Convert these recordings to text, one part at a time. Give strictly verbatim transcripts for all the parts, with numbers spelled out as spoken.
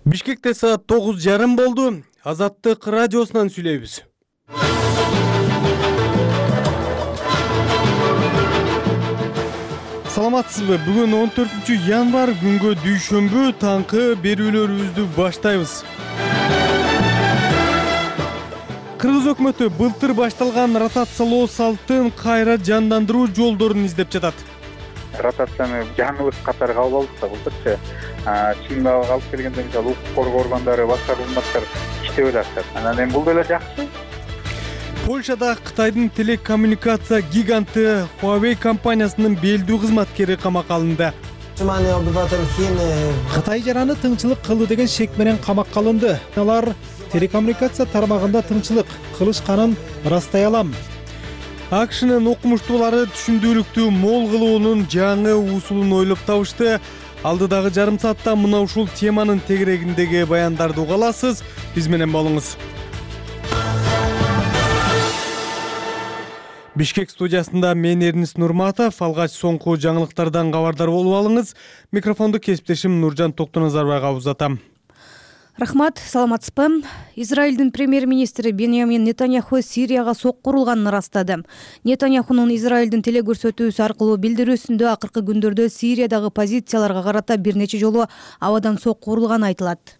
Бишкекте саат тогуз жарым болду. Азаттык радиосунан сүйлөйбүз. Саламатсызбы? Бүгүн он төртүнчү январь күнгө дүйшөмбү таңкы берүүлөрүбүздү баштайбыз. Кыргыз өкмөтү былтыр башталган ротациялоо салттын кайра жандандыруу жолдорун издеп жатат. Ротацияны жаңыбыз катары кабыл алдык да былтырчы. Чыгымга алып келгенде мисалы укук коргоо органдары, башка кызматтар иштеп атышат. Анан эми бул деле жакшы. Польшада Кытайдын телекоммуникация гиганты Huawei компаниясынын белдүү кызматкери камакка алынды. Кытай жараны тыңчылык кылды деген шек менен камакка алынды. Алар телекоммуникация тармагында тыңчылык кылышканын ырастай алам. АКШнын окумуштуулары түшүндүүлүктү мол кылуунун жаңы усулун ойлоп табышты. Алдыдагы жарым саатта мына ушул теманын тегерегиндеги баяндарды уга аласыз. Биз менен болуңуз. Бишкек студиясында мен Эрнис Нурматов. Алгач соңку жаңылыктардан кабардар болуп алыңыз. Микрофонду кесиптешим Нуржан Токтоназарбайга узатам. Рахмат, саламатсызбы? Израилдин премьер-министри Беньямин Нетаньяху Сирияга сокку урулганын ырастады. Нетаньяхунун Израилдин телекөрсөтүүсү аркылуу билдирүүсүндө акыркы күндөрдө Сириядагы позицияларга карата бир нече жолу абадан сокку урулганы айтылат.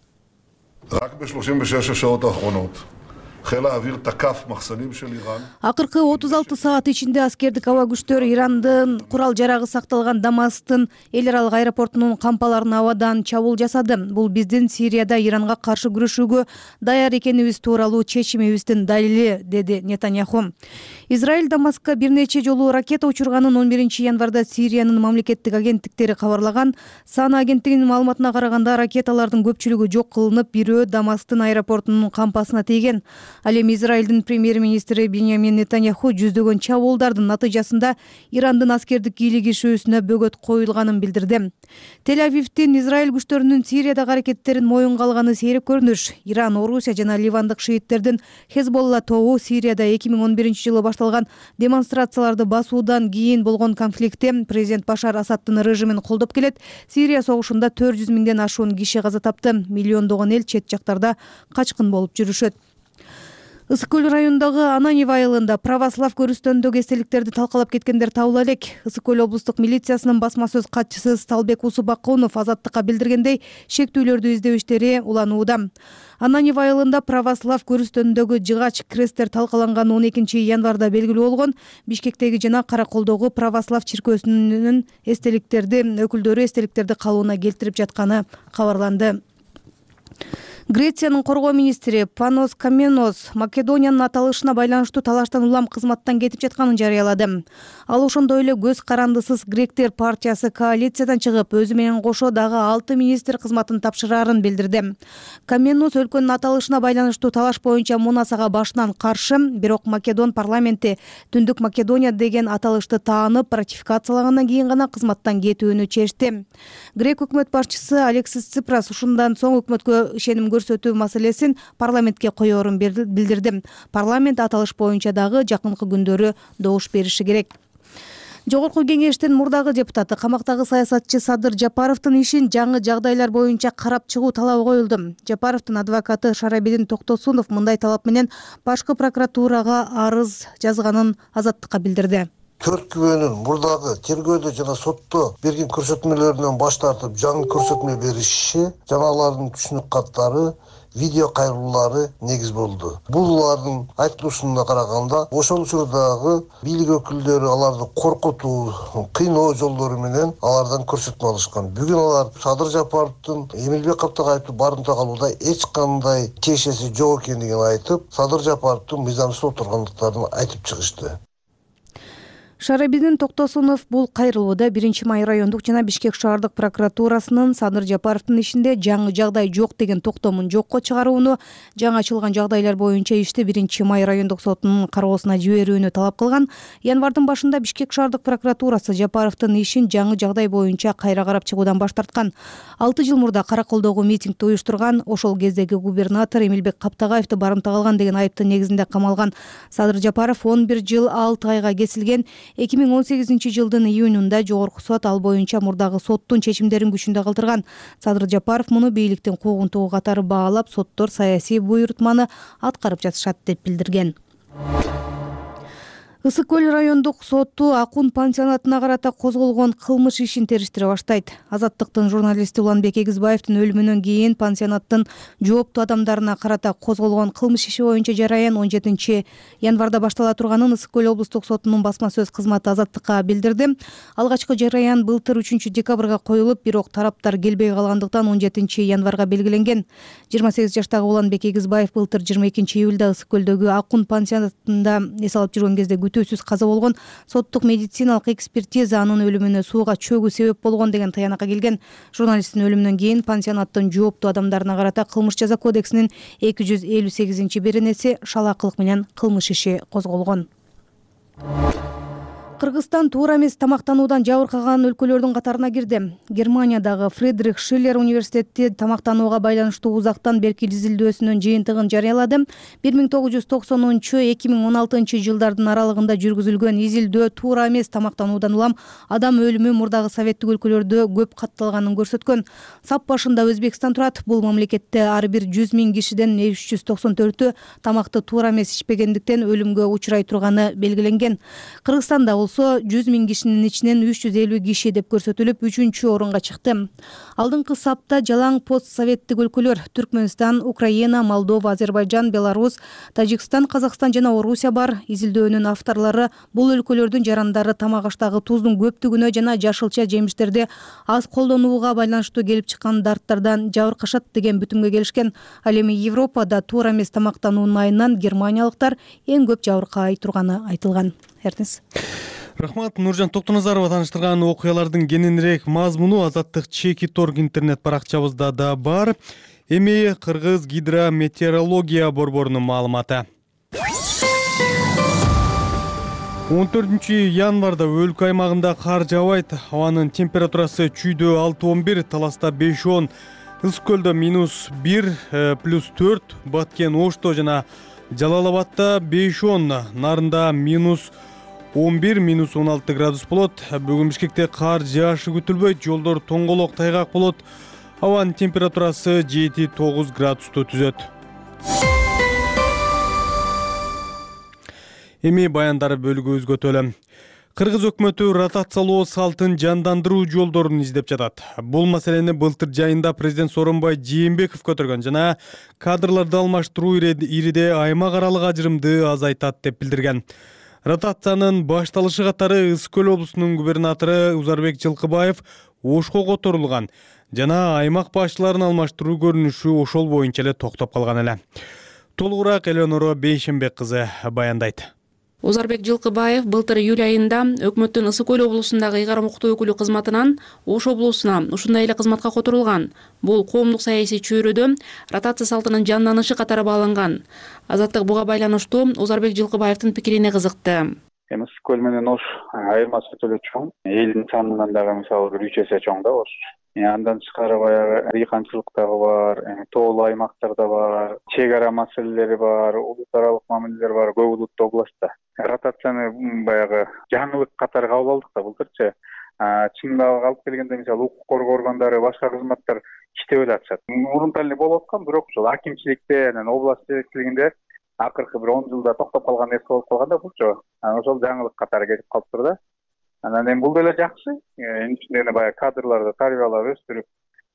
Акыркы отуз алты саат ичинде аскердик аба күчтөрү Ирандын курал жарагы сакталган Дамасктын эл аралык аэропортунун кампаларын абадан чабуул жасады. Бул биздин Сирияда Иранга каршы күрөшүүгө даяр экенибиз тууралуу чечимибиздин далили, деди Нетаньяху. Израиль Дамаскка бир нече жолу ракета учурганын он биринчи январда Сириянын мамлекеттик агенттиктери кабарлаган. Сана агенттигинин маалыматына караганда ракеталардын көпчүлүгү жок кылынып, бирөө Дамасктын аэропортунун кампасына тийген. Ал эми Израилдин премьер-министри Беньямин Нетаньяху жүздөгөн чабуулдардын натыйжасында Ирандын аскердик кийлигишүүсүнө бөгөт коюлганын билдирди. Тель-Авивдин Израиль күчтөрүнүн Сириядагы аракеттерин моюнга алганы сейрек көрүнүш. Иран, Орусия жана Ливандык шииттердин Хезболла тобу Сирияда эки миң он биринчи жылы башталган демонстрацияларды басуудан кийин болгон конфликтте президент Башар Асаддын режимин колдоп келет. Сирия согушунда төрт жүз миңден ашуун киши каза тапты. Миллиондогон эл чет жактарда качкын болуп жүрүшөт. Ысык көл районундагы Ананьев айылында православ көрүстөнүндөгү эстеликтерди талкалап кеткендер табыла элек. Ысык көл облустук милициясынын басма сөз катчысы Сталбек Усубакунов Азаттыкка билдиргендей, шектүүлөрдү издөө иштери уланууда. Ананьев айылында православ көрүстөнүндөгү жыгач кресттер талкаланган он экинчи январда белгилүү болгон. Бишкектеги жана Караколдогу православ чиркөөсүнүн эстеликтерди өкүлдөрү эстеликтерди калыбына келтирип жатканы кабарланды. Грециянын коргоо министри Панос Каменос Македониянын аталышына байланыштуу талаштан улам кызматтан кетип жатканын жарыялады. Ал ошондой эле көз карандысыз гректер партиясы коалициядан чыгып, өзү менен кошо дагы алты министр кызматын тапшырарын билдирди. Каменос өлкөнүн аталышына байланыштуу талаш боюнча Монасага башынан каршы, бирок Македон парламенти Түндүк Македония деген аталышты таанып, ратификациялагандан кийин гана кызматтан кетүүнү чечти. Грек өкмөт башчысы Алексис Ципрас ушундан соң өкмөткө ишеним көрсөтүү маселесин парламентке коёрун билдирди. Парламент аталыш боюнча дагы жакынкы күндөрү добуш бериши керек. Жогорку кеңештин мурдагы депутаты, камактагы саясатчы Садыр Жапаровдун ишин жаңы жагдайлар боюнча карап чыгуу талабы коюлду. Жапаровдун адвокаты Шарабидин Токтосунов мындай талап менен башкы прокуратурага арыз жазганын Азаттыкка билдирди. Төрт күбөнүн мурдагы тергөөдө жана сотто берген көрсөтмөлөрүнөн баш тартып жаңы көрсөтмө бериши жана алардын түшүнүк каттары, видео кайрылуулары негиз болду. Бул улардын айтылышына караганда ошол учурдагы бийлик өкүлдөрү аларды коркутуу, кыйноо жолдору менен алардан көрсөтмө алышкан. Бүгүн алар Садыр Жапаровдун Эмилбек Каптагаевди барымта кылууда эч кандай тиешеси жок экендигин айтып, Садыр Жапаровдун мыйзамсыз отургандыктарын айтып чыгышты. Шарабидин Токтосунов бул кайрылууда биринчи май райондук жана Бишкек шаардык прокуратурасынын Садыр Жапаровдун ишинде жаңы жагдай жок деген токтомун жокко чыгарууну, жаңы ачылган жагдайлар боюнча ишти биринчи май райондук сотунун кароосуна жиберүүнү талап кылган. Январдын башында Бишкек шаардык прокуратурасы Жапаровдун ишин жаңы жагдай боюнча кайра карап чыгуудан баш тарткан. алты жыл мурда Караколдогу митингди уюштурган, ошол кездеги губернатор Эмилбек Каптагаевди барымта кылган деген айыптын негизинде камалган Садыр Жапаров он бир жыл алты айга кесилген. эки миң он сегизинчи жылдын июнунда жогорку сот ал боюнча мурдагы соттун чечимдерин күчүндө калтырган. Садыр Жапаров муну бийликтин куугунтугу катары баалап, соттор саясий буйрутманы аткарып жатышат деп билдирген. Ысык көл райондук соту Акун пансионатына карата козголгон кылмыш ишин териштире баштайт. Азаттыктын журналисти Уланбек Эгизбаевдин өлүмүнөн кийин пансионаттын жооптуу адамдарына карата козголгон кылмыш иши боюнча жараян он жетинчи январда баштала турганын Ысык көл облустук сотунун басма сөз кызматы Азаттыкка билдирди. Алгачкы жараян былтыр үчүнчү декабрга коюлуп, бирок тараптар келбей калгандыктан он жетинчи январга белгиленген. жыйырма сегиз жаштагы Уланбек Эгизбаев былтыр жыйырма экинчи июлда Ысык көлдөгү Акун пансионатында эс алып жүргөн кезде күтүүсүз каза болгон. Соттук медициналык экспертиза анын өлүмүнө сууга чөгүү себеп болгон деген таянакка келген. Журналисттин өлүмүнөн кийин пансионаттын жооптуу адамдарына карата кылмыш жаза кодексинин эки жүз элүү сегизинчи беренеси шалаакылык менен кылмыш иши козголгон. Кыргызстан туура эмес тамактануудан жабыркаган өлкөлөрдүн катарына кирди. Германиядагы Фридрих Шиллер университети тамактанууга байланыштуу узактан берки изилдөөсүнүн жыйынтыгын жарыяладым. бир миң тогуз жүз токсонунчу — эки миң он алтынчы жылдардын аралыгында жүргүзүлгөн изилдөө туура эмес тамактануудан улам адам өлүмү мурдагы советтик өлкөлөрдө көп катталганын көрсөткөн. Сап башында Өзбекстан турат. Бул мамлекетте ар бир жүз миң кишиден үч жүз токсон төртү тамакты туура эмес ичпегендиктен өлүмгө учурай турганы белгиленген. Кыргызстанда болсо жүз миң кишинин ичинен үч жүз элүү киши деп көрсөтүлүп, үчүнчү орунга чыкты. Алдыңкы сапта жалаң постсоветтик өлкөлөр Түркмөнстан, Украина, Молдова, Азербайджан, Беларусь, Тажикстан, Казакстан жана Орусия бар. Изилдөөнүн авторлору бул өлкөлөрдүн жарандары тамак аштагы туздун көптүгүнө жана жашылча жемиштерди аз колдонууга байланыштуу келип чыккан дарттардан жабыркашат деген бүтүмгө келишкен. Ал эми Европада туура эмес тамактануунун айынан германиялыктар эң көп жабыркабай турганы айтылган. Эртиңиз. Рахмат. Нуржан Токтоназарова тааныштырган окуялардын кененирээк мазмуну Азаттык чекит орг интернет баракчабызда да бар. Эми Кыргыз гидрометеорология борборунун маалыматы. он төртүнчү январда өлкө аймагында кар жаабайт. Абанын температурасы чүйдө алты он бир, Таласта беш он, Ысык көлдө минус бир плюс төрт, Баткен Ошто жана Жалал Абадта беш он, Нарында минус он бир минус он алты градус болот. Бүгүн Бишкекте кар жаашы күтүлбөйт, жолдор тоңголок тайгак болот. Абанын температурасы жети тогуз градусту түзөт. Эми баяндары бөлүгү өзгөтөлү. Кыргыз өкмөтү ротациялоо салтын жандандыруу жолдорун издеп жатат. Бул маселени былтыр жайында президент Сооронбай Жээнбеков көтөргөн жана кадрларды алмаштыруу ириде аймак аралык ажырымды азайтат деп билдирген. Ротациянын башталышы катары Ысык көл облусунун губернатору Узарбек Жылкыбаев Ошко которулган жана аймак башчыларын алмаштыруу көрүнүшү ошол боюнча эле токтоп калган эле. Толугураак Элеонора Бейшенбек кызы баяндайт. Узарбек Жылкыбаев былтыр июль айында өкмөттүн Ысык көл облусундагы ыйгарым укуктуу өкүлү кызматынан Ош облусуна ушундай эле кызматка которулган. Бул коомдук саясий чөйрөдө ротация салтынын жанданышы катары бааланган. Азаттык буга байланыштуу Узарбек Жылкыбаевдин пикирине кызыкты. Ысык көл менен Ош айырмасы өтө чоң. Элдин санынан дагы мисалы бир үч эсе чоң да Ош. Андан тышкары баягы дыйканчылык дагы бар, тоолуу аймактарда бар, чек ара маселелери бар, улут аралык мамилелер бар көп улуттуу областта. Ротацияны баягы жаңылык катары кабыл алдык да былтырчы. Чындап алып келгенде мисалы укук коргоо органдары, башка кызматтар иштебей атышат. Мурунтан эле болуп аткан, бирок ушул акимчиликте, анан област жетекчилигинде акыркы бир он жылда токтоп калган нерсе болуп калганда булчу. Ошол жаңылык катары келип калыптыр да. Анан эми бул деле жакшы. Эми ичинде баягы кадрларды тарбиялап өстүрүп,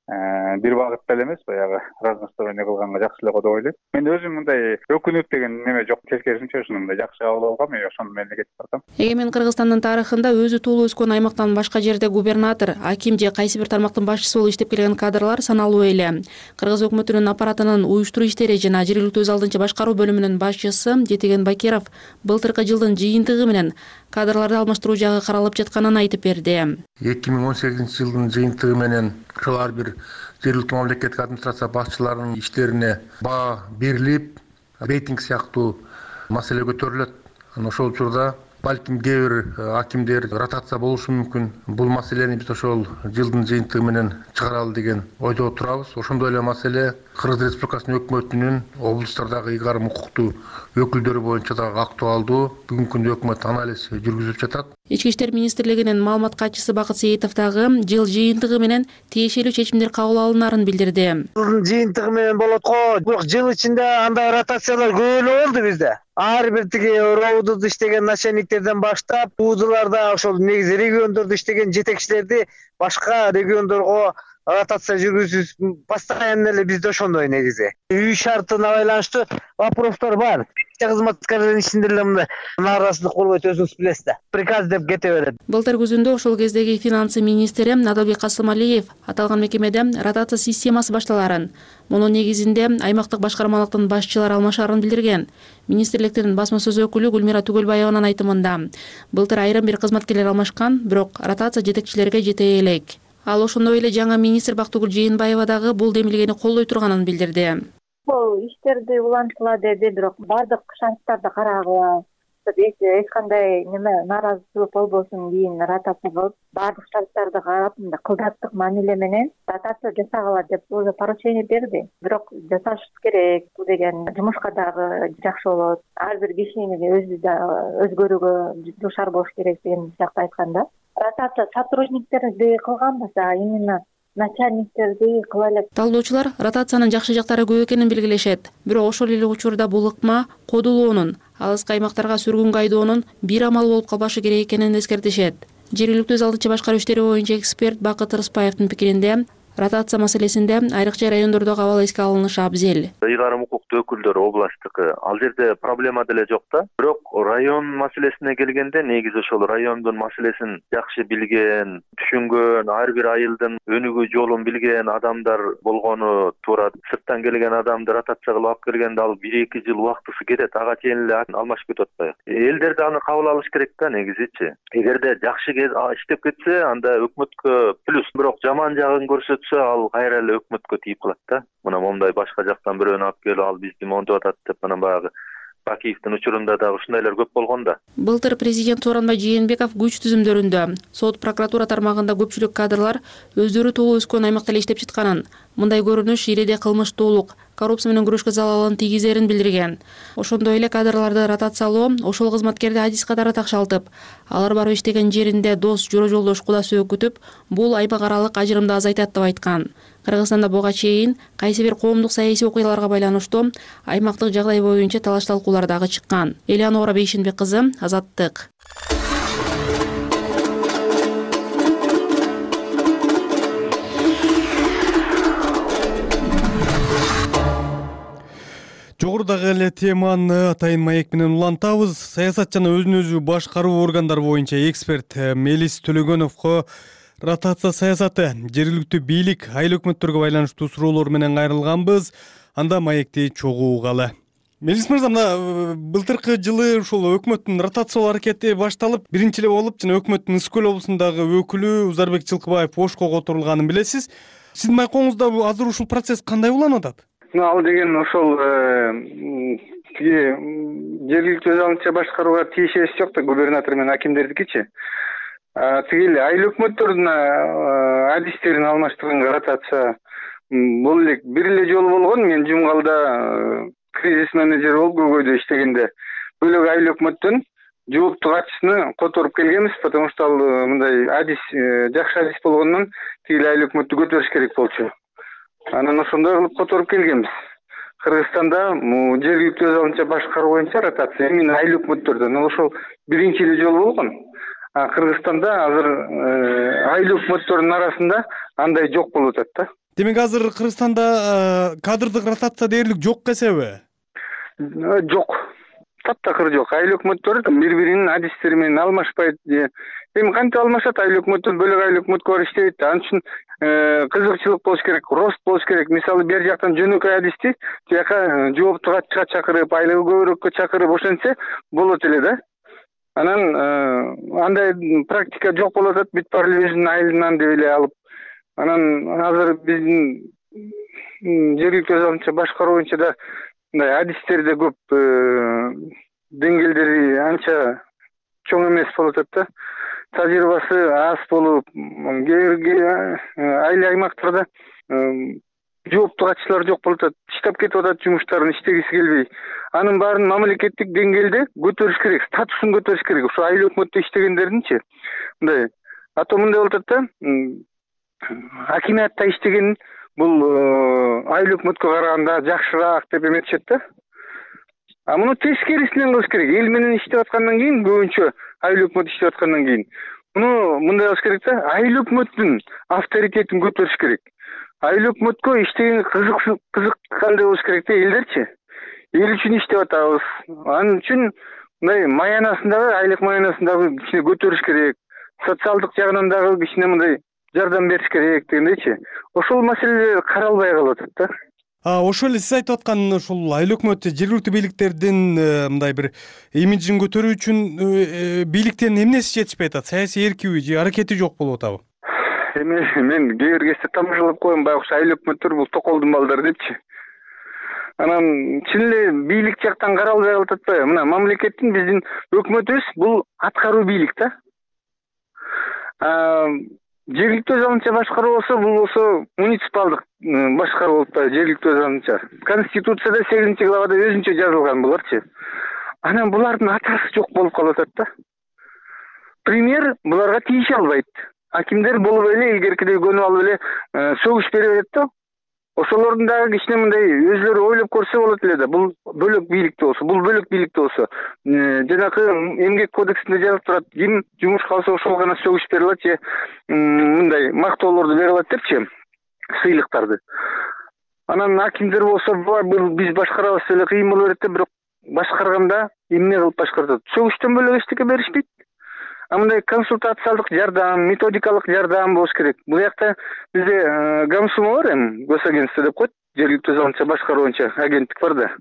бир багытта эле эмес, баягы разносторонний кылганга жакшы эле го деп ойлойм. Мен өзүм мындай өкүнүп деген неме жок, тескерисинче ушуну мындай жакшы кабыл алгам, мен ошону менен кетип бардым. Эгемен Кыргызстандын тарыхында өзү туулуп өскөн аймактан башка жерде губернатор, аким же кайсы бир тармактын башчысы болуп иштеп келген кадрлар саналуу эле. Кыргыз өкмөтүнүн аппаратынын уюштуруу иштери жана жергиликтүү өз алдынча башкаруу бөлүмүнүн башчысы Жетеген Бакиров былтыркы жылдын жыйынтыгы менен кадрларды алмаштыруу жагы каралып жатканын айтып берди. эки миң он сегизинчи жылдын жыйынтыгы менен ар бир жергиликтүү мамлекеттик администрация башчыларынын иштерине баа берилип, рейтинг сыяктуу маселе көтөрүлөт. Ошол учурда балким кээ бир акимдер ротация болушу мүмкүн. Бул маселени биз ошол жылдын жыйынтыгы менен чыгаралы деген ойдо турабыз. Ошондой эле маселе Кыргыз Республикасынын өкмөтүнүн облустардагы ыйгарым укуктуу өкүлдөрү боюнча дагы актуалдуу. Бүгүнкү күндө өкмөт анализ жүргүзүп жатат. Ички иштер министрлигинин маалымат катчысы Бакыт Сейитов дагы жыл жыйынтыгы менен тиешелүү чечимдер кабыл алынарын билдирди. Жылдын жыйынтыгы менен болот го. Бирок жыл ичинде андай ротациялар көп эле болду бизде. Ар бир тиги роудуду иштеген начальниктерден баштап, УЗларда ошол негизи региондордо иштеген жетекчилерди башка региондорго ротация жүргүзүү постоянно эле бизде ошондой негизи. Үй шартына байланыштуу вопростор бар. Кызматкерлердин ичинде эле мындай нааразычылык болбойт, өзүңүз билесиз да. Приказ деп кете берет. Былтыр күзүндө ошол кездеги финансы министри Адалбек Касымалиев аталган мекемеде ротация системасы башталарын, мунун негизинде аймактык башкармалыктын башчылары алмашарын билдирген. Министрликтин басма сөз өкүлү Гүлмира Түгөлбаеванын айтымында, былтыр айрым бир кызматкерлер алмашкан, бирок ротация жетекчилерге жете элек. Ал ошондой эле жаңы министр Бактыгүл Жээнбаева дагы бул демилгени колдой турганын билдирди. Бул иштерди улантыла деди, бирок бардык шанстарды карагыла. Эч кандай неме нааразычылык болбосун кийин ротация кылып, бардык шарттарды карап, кылдаттык мамиле менен ротация жасагыла деп уже поручение берди. Бирок жасаш керек, бул деген жумушка дагы жакшы болот. Ар бир кишинин өзү да өзгөрүүгө душар болуш керек деген сыяктуу айтканда. Ротация сотрудниктерди кылганбыз, а именно начальниктерди кыла элек. Талдоочулар ротациянын жакшы жактары көп экенин белгилешет. Бирок ошол эле учурда бул ыкма кодулоонун, алыскы аймактарга сүргүнгө айдоонун бир амал болуп калбашы керек экенин эскертишет. Жергиликтүү өз алдынча башкаруу иштери боюнча эксперт Бакыт Рыспаевдин пикиринде, ротация маселесинде айрыкча райондордогу абал эске алынышы абзел. Ыйгарым укуктуу өкүлдөр областтыкы ал жерде проблема деле жок да. Бирок район маселесине келгенде негизи ошол райондун маселесин жакшы билген, түшүнгөн, ар бир айылдын өнүгүү жолун билген адамдар болгону туура. Сырттан келген адамды ротация кылып алып келгенде ал бир эки жыл убактысы кетет, ага чейин эле алмашып кетип атпайбы. Элдер да аны кабыл алыш керек да негизичи. Эгерде жакшы иштеп кетсе, анда өкмөткө плюс. Бирок жаман жагын көрсөтсө, ал кайра эле өкмөткө тийип калат да. Мына момундай башка жактан бирөөнү алып келип, ал бизди монтуп атат деп, мына баягы Бакиевдин учурунда дагы ушундайлар көп болгон да. Былтыр президент Сооронбай Жээнбеков күч түзүмдөрүндө сот прокуратура тармагында көпчүлүк кадрлар өздөрү толуу өскөн аймакта эле иштеп жатканын, мындай көрүнүш иреде кылмыштуулук, коррупция менен күрөшкө залалын тийгизерин билдирген. Ошондой эле кадрларды ротациялоо ошол кызматкерди адис катары такшалтып, алар барып иштеген жеринде дос, жора жолдош, куда сөөк күтүп, бул аймак аралык ажырымды азайтат деп айткан. Кыргызстанда буга чейин кайсы бир коомдук саясий окуяларга байланыштуу аймактык жагдай боюнча талаш талкуулар дагы чыккан. Элеонора Бейшенбек кызы, Азаттык. Жогорудагы эле теманы атайын маек менен улантабыз. Саясат жана өзүн өзү башкаруу органдары боюнча эксперт Мелис Төлөгөновго ротация саясаты, жергиликтүү бийлик, айыл өкмөттөргө байланыштуу суроолор менен кайрылганбыз. Анда маекти чогуу угалы. Мелис мырза, мына былтыркы жылы ушул өкмөттүн ротациялоо аракети башталып, биринчи эле болуп жана өкмөттүн Ысык көл облусундагы өкүлү Узарбек Жылкыбаев ошко которулганын билесиз. Сиздин майкоңузда азыр ушул процесс кандай уланып атат? Ал деген ошол тиги жергиликтүү өз алдынча башкарууга тиешеси жок да, губернатор менен акимдердикичи. Тиги эле айыл өкмөттөрдүн адистерин алмаштырганга ротация бул эле бир эле жолу болгон. Мен Жумгалда кризис менеджер болуп көйгөйдө иштегенде бөлөк айыл өкмөттөн жооптуу катчысыны которуп келгенбиз, потому что ал мындай адис, жакшы адис болгондон тиги айыл өкмөттү көтөрүш керек болчу. Анан ошондой кылып которуп келгенбиз. Кыргызстанда жергиликтүү өз алдынча башкаруу боюнча ротация именно айыл өкмөттөрдөн ошол биринчи эле жолу болгон. А Кыргызстанда азыр айыл өкмөттөрдүн арасында андай жок болуп атат да. Демек азыр Кыргызстанда кадрдык ротация дээрлик жок эсеби? Жок. Таптакыр жок. Айыл өкмөттөр бири-биринин адистери менен алмашпайт. Эми кантип алмашат? Айыл өкмөттөн бөлөк айыл өкмөткө барып иштейт. Ал үчүн кызыкчылык болуш керек, рост болуш керек. Мисалы бер жактан жөнөкөй адисти тияка жооптуу катчыга чакырып, айлыгы көбүрөөккө чакырып ошентсе болот эле да. Анан андай практика жок болуп атат. Бүт баары өзүнүн айылынан деп эле алып. Анан азыр биздин жергиликтүү өз алдынча башкаруу боюнча да мындай адистер да көп, деңгээлдери анча чоң эмес болуп атат да. Тажрыйбасы аз болуп, кээ бир айыл аймактарда жооптуу катчылар жок болуп атат. Иштеп кетип атат, жумуштарын иштегиси келбей. Анын баарын мамлекеттик деңгээлде көтөрүш керек, статусун көтөрүш керек. Ошо айыл өкмөттө иштегендердинчи. Мындай. А то мындай болуп атат да. Акимиатта иштеген бул айыл өкмөткө караганда жакшыраак деп эметишет да. А муну тескерисинен кылыш керек. Эл менен иштеп аткандан кийин, көбүнчө айыл өкмөт иштеп аткандан кийин. Муну мындай кылыш керек да. Айыл өкмөттүн авторитетин көтөрүш керек. Айыл өкмөткө иштеген кызык кызыккандай болуш керек да элдерчи. Эл үчүн иштеп атабыз. Анын үчүн мындай маянасын дагы, айлык маянасын дагы кичине көтөрүш керек. Социалдык жагынан дагы кичине мындай жардам бериш керек дегендейчи. Ошол маселелер каралбай калып атат да. А ошол эле сиз айтып аткан ушул айыл өкмөт жергиликтүү бийликтердин мындай бир имиджин көтөрүү үчүн бийликтен эмнеси жетишпей атат? Саясий эркиби же аракети жок болуп атабы? Эми мен кээ бир кезде тамашалап коем, байкуш айыл өкмөттөр бул токолдун балдары депчи. Анан чын эле бийлик жактан каралбай калып атпайбы? Мына мамлекеттин биздин өкмөтүбүз бул аткаруу бийлик да. Жергиликтүү өз алдынча башкаруу болсо, бул болсо муниципалдык башкаруу болуп атпайбы, жергиликтүү өз алдынча. Конституцияда сегизинчи главада өзүнчө жазылган буларчы. Анан булардын атасы жок болуп калып атат да. Премьер буларга тийише албайт. Акимдер болуп эле илгеркидей көнүп алып эле сөгүш бере берет да. Ошолордун дагы кичине мындай өзлөрү ойлоп көрсө болот эле да. Бул бөлөк бийликте болсо, бул бөлөк бийликте болсо, жанакы эмгек кодексинде жазып турат, ким жумушка алса ошол гана сөгүш бере алат же мындай мактоолорду бере алат депчи, сыйлыктарды. Анан акимдер болсо, биз башкарабыз эле кыйын боло берет да, бирок башкарганда эмне кылып башкарат? Сөгүштөн бөлөк эчтеке беришпейт. А мындай консультациялык жардам, методикалык жардам болуш керек. Бул жакта бизде Гамсумо бар эми, госагентство деп коет, жергиликтүү өз алдынча башкаруу боюнча агенттик бар да.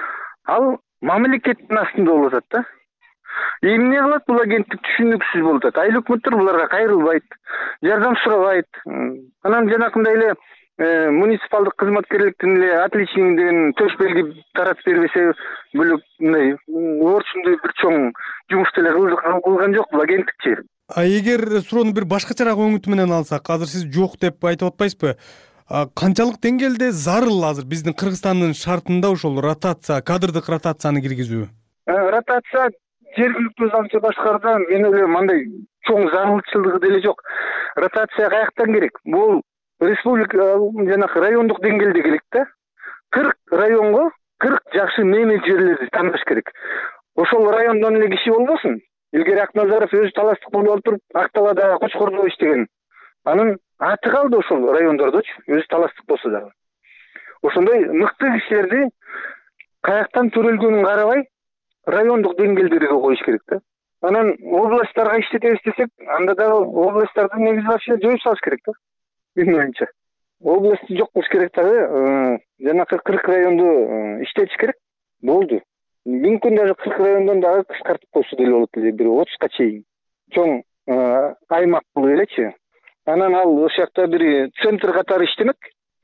Ал мамлекеттин астында болуп атат да. Эмне кылат бул агенттик түшүнүксүз болуп атат. Айыл өкмөттөр буларга кайрылбайт, жардам сурабайт. Анан жанакындай эле муниципалдык кызматкерликтин эле отличник деген төш белги таратып бербесе, бөлөк мындай орчундуу бир чоң жумушту эле кылган жок бул агенттикчи. А эгер суроону бир башкачараак өңүт менен алсак, азыр сиз жок деп айтып атпайсызбы? Канчалык деңгээлде зарыл азыр биздин Кыргызстандын шартында ошол ротация, кадрдык ротацияны киргизүү? Ротация жергиликтүү өз алдынча башкарууда мен ойлойм андай чоң зарылчылыгы деле жок. Ротация каяктан керек? Бул республика жанакы райондук деңгээлде керек да. кырк районго кырк жакшы менеджерлерди тандаш керек. Ошол райондон эле киши болбосун. Илгери Акназаров өзү таластык болуп алып туруп, Акталада, Кочкордо иштеген. Анын аты калды ошол райондордочу, өзү таластык болсо дагы. Ошондой мыкты кишилерди каяктан төрөлгөнүн карабай, райондук деңгээлдерге коюш керек да. Анан областтарга иштетебиз десек, анда дагы областтарды негизи вообще жоюп салыш керек да. Менин оюмча. Областты жок кылыш керек дагы, жанакы кырк районду иштетиш керек. Болду. Мүмкүн даже кырк райондон дагы кыскартып койсо деле болот эле, бир отузга чейин. Чоң аймак болуп элечи. Анан ал ошол жакта бир центр катары иштемек.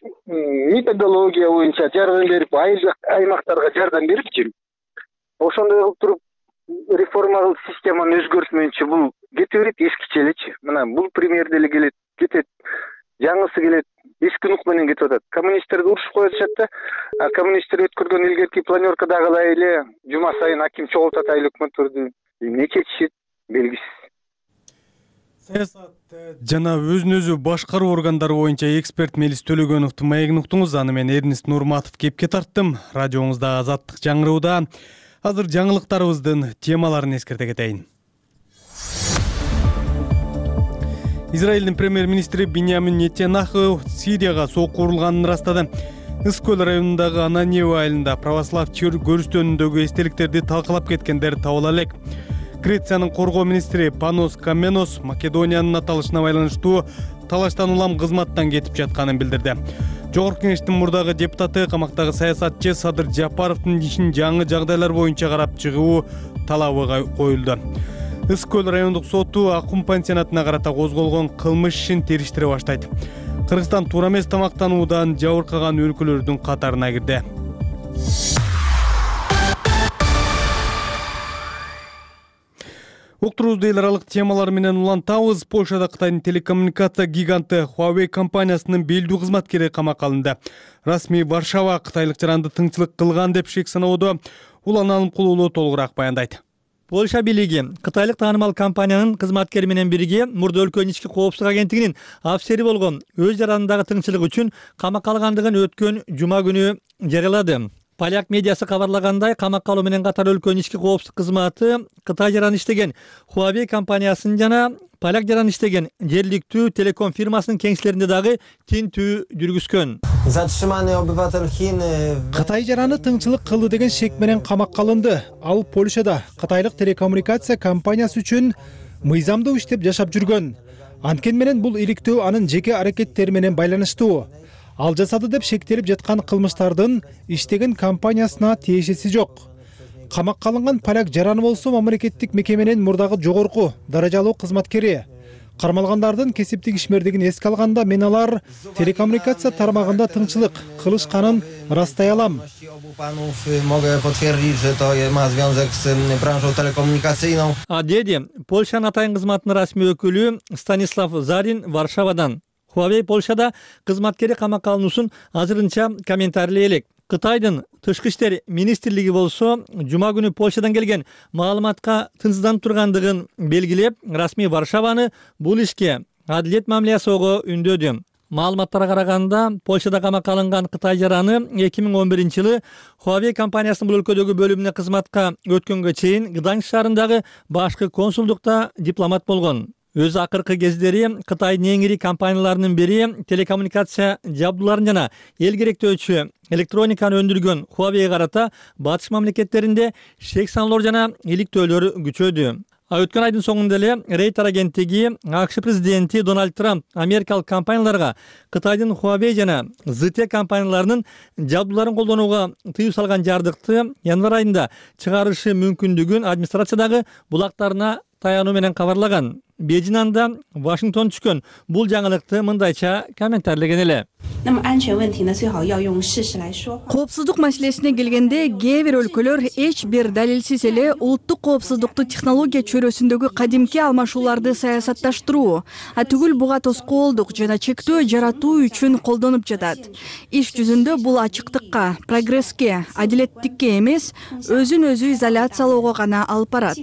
Методология боюнча жардам берип, айыл аймактарга жардам берипчи. Ошондой кылып туруп реформа кылып системаны өзгөртмөйүнчө бул кете берет эскиче элечи. Мына бул премьер деле келет, кетет. Жаңысы келет, эски нук менен кетип атат. Коммунисттерди урушуп коюп атышат да. А коммунисттер өткөргөн илгерки планёркадагылай эле жума сайын аким чогултат айыл өкмөттөрдү. Эмне чечишет? Белгисиз. Саясат жана өзүн өзү башкаруу органдары боюнча эксперт Мелис Төлөгөновдун маегин уктуңуз. Аны мен Эрнест Нурматов кепке тарттым. Радиоңузда Азаттык жаңырууда. Азыр жаңылыктарыбыздын темаларын эскерте кетейин. Израилдин премьер-министри Биньямин Нетаньяху Сирияга соокку урулганын ырастады. Ыс-Көл районундагы Ананьева айылында православ көрүстөнүндөгү эстеликтерди талкалап кеткендер табыла элек. Грециянын коргоо министри Панос Каменос Македониянын аталышына байланыштуу талаштан улам кызматтан кетип жатканын билдирди. Жогорку кеңештин мурдагы депутаты, камактагы саясатчы Садыр Жапаровдун ишин жаңы жагдайлар боюнча карап чыгуу талабы коюлду. Ыс-Көл райондук соту Акум пансионатына карата козголгон кылмыш ишин териштире баштайт. Кыргызстан туура эмес тамактануудан жабыркаган өлкөлөрдүн катарына кирди. Уктурубузду эл аралык темалар менен улантабыз. Польшада Кытайдын телекоммуникация гиганты Huawei компаниясынын белдүү кызматкери камакка алынды. Расмий Варшава кытайлык жаранды тыңчылык кылган деп шек саноодо. Улан Алымкулуулу толугураак баяндайт. Польша бийлиги кытайлык таанымал компаниянын кызматкери менен бирге Мурда өлкөнүн ички коопсуздук агенттигинин афисери болгон өз жарандагы тыңчылык үчүн камакка алгандыгын өткөн жума күнү жарыялады. Поляк медиасы кабарлагандай, камакка алуу менен катар өлкөнүн ички коопсуздук кызматы Кытай жараны иштеген Huawei компаниясын жана поляк жараны иштеген жергиликтүү телеком фирмасынын кеңселеринде дагы тинтүү жүргүзгөн. Кытай жараны тыңчылык кылды деген шек менен камакка алынды. Ал Польшада кытайлык телекоммуникация компаниясы үчүн мыйзамдуу иштеп жашап жүргөн. Анткени менен бул иликтөө анын жеке аракеттери менен байланыштуу. Ал жасады деп шектелип жаткан кылмыштардын иштеген компаниясына тиешеси жок. Камакка алынган поляк жараны болсо мамлекеттик мекеменин мурдагы жогорку даражалуу кызматкери. Кармалгандардын кесиптик ишмердигин эске алганда мен алар телекоммуникация тармагында тыңчылык кылышканын растай алам. А деди Польшанын атайын кызматынын расмий өкүлү Станислав Зарин Варшавадан. Huawei Польшада кызматкери камакка алынуусун азырынча комментарийлей элек. Кытайдын тышкы иштер министрлиги болсо жума күнү Польшадан келген маалыматка тынчсызданып тургандыгын белгилеп, расмий Варшаваны бул ишке адилет мамиле жасоого үндөдү. Маалыматтарга караганда, Польшада камакка алынган Кытай жараны эки миң он биринчи жылы Huawei компаниясынын бул өлкөдөгү бөлүмүнө кызматка өткөнгө чейин Гданьск шаарындагы башкы консулдукта дипломат болгон. Өз акыркы кездери Кытайдын эң ири компанияларынын бири телекоммуникация жабдууларын жана эл керектөөчү электрониканы өндүргөн Huawei карата батыш мамлекеттеринде шек саноолор жана иликтөөлөр күчөдү. А өткөн айдын соңунда эле Рейтер агенттиги АКШ президенти Дональд Трамп америкалык компанияларга Кытайдын Huawei жана зэ тэ компанияларынын жабдууларын колдонууга тыюу салган жардыкты январь айында чыгарышы мүмкүндүгүн администрациядагы булактарына таянуу менен кабарлаган. Бейжин анда Вашингтон түшкөн бул жаңылыкты мындайча комментарлеген эле. Коопсуздук маселесине келгенде, кээ бир өлкөлөр эч бир далилсиз эле улуттук коопсуздукту технология чөйрөсүндөгү кадимки алмашууларды саясатташтыруу, а түгүл буга тоскоолдук жана чектөө жаратуу үчүн колдонуп жатат. Иш жүзүндө бул ачыктыкка, прогресске, адилеттикке эмес, өзүн өзү изоляциялоого гана алып барат.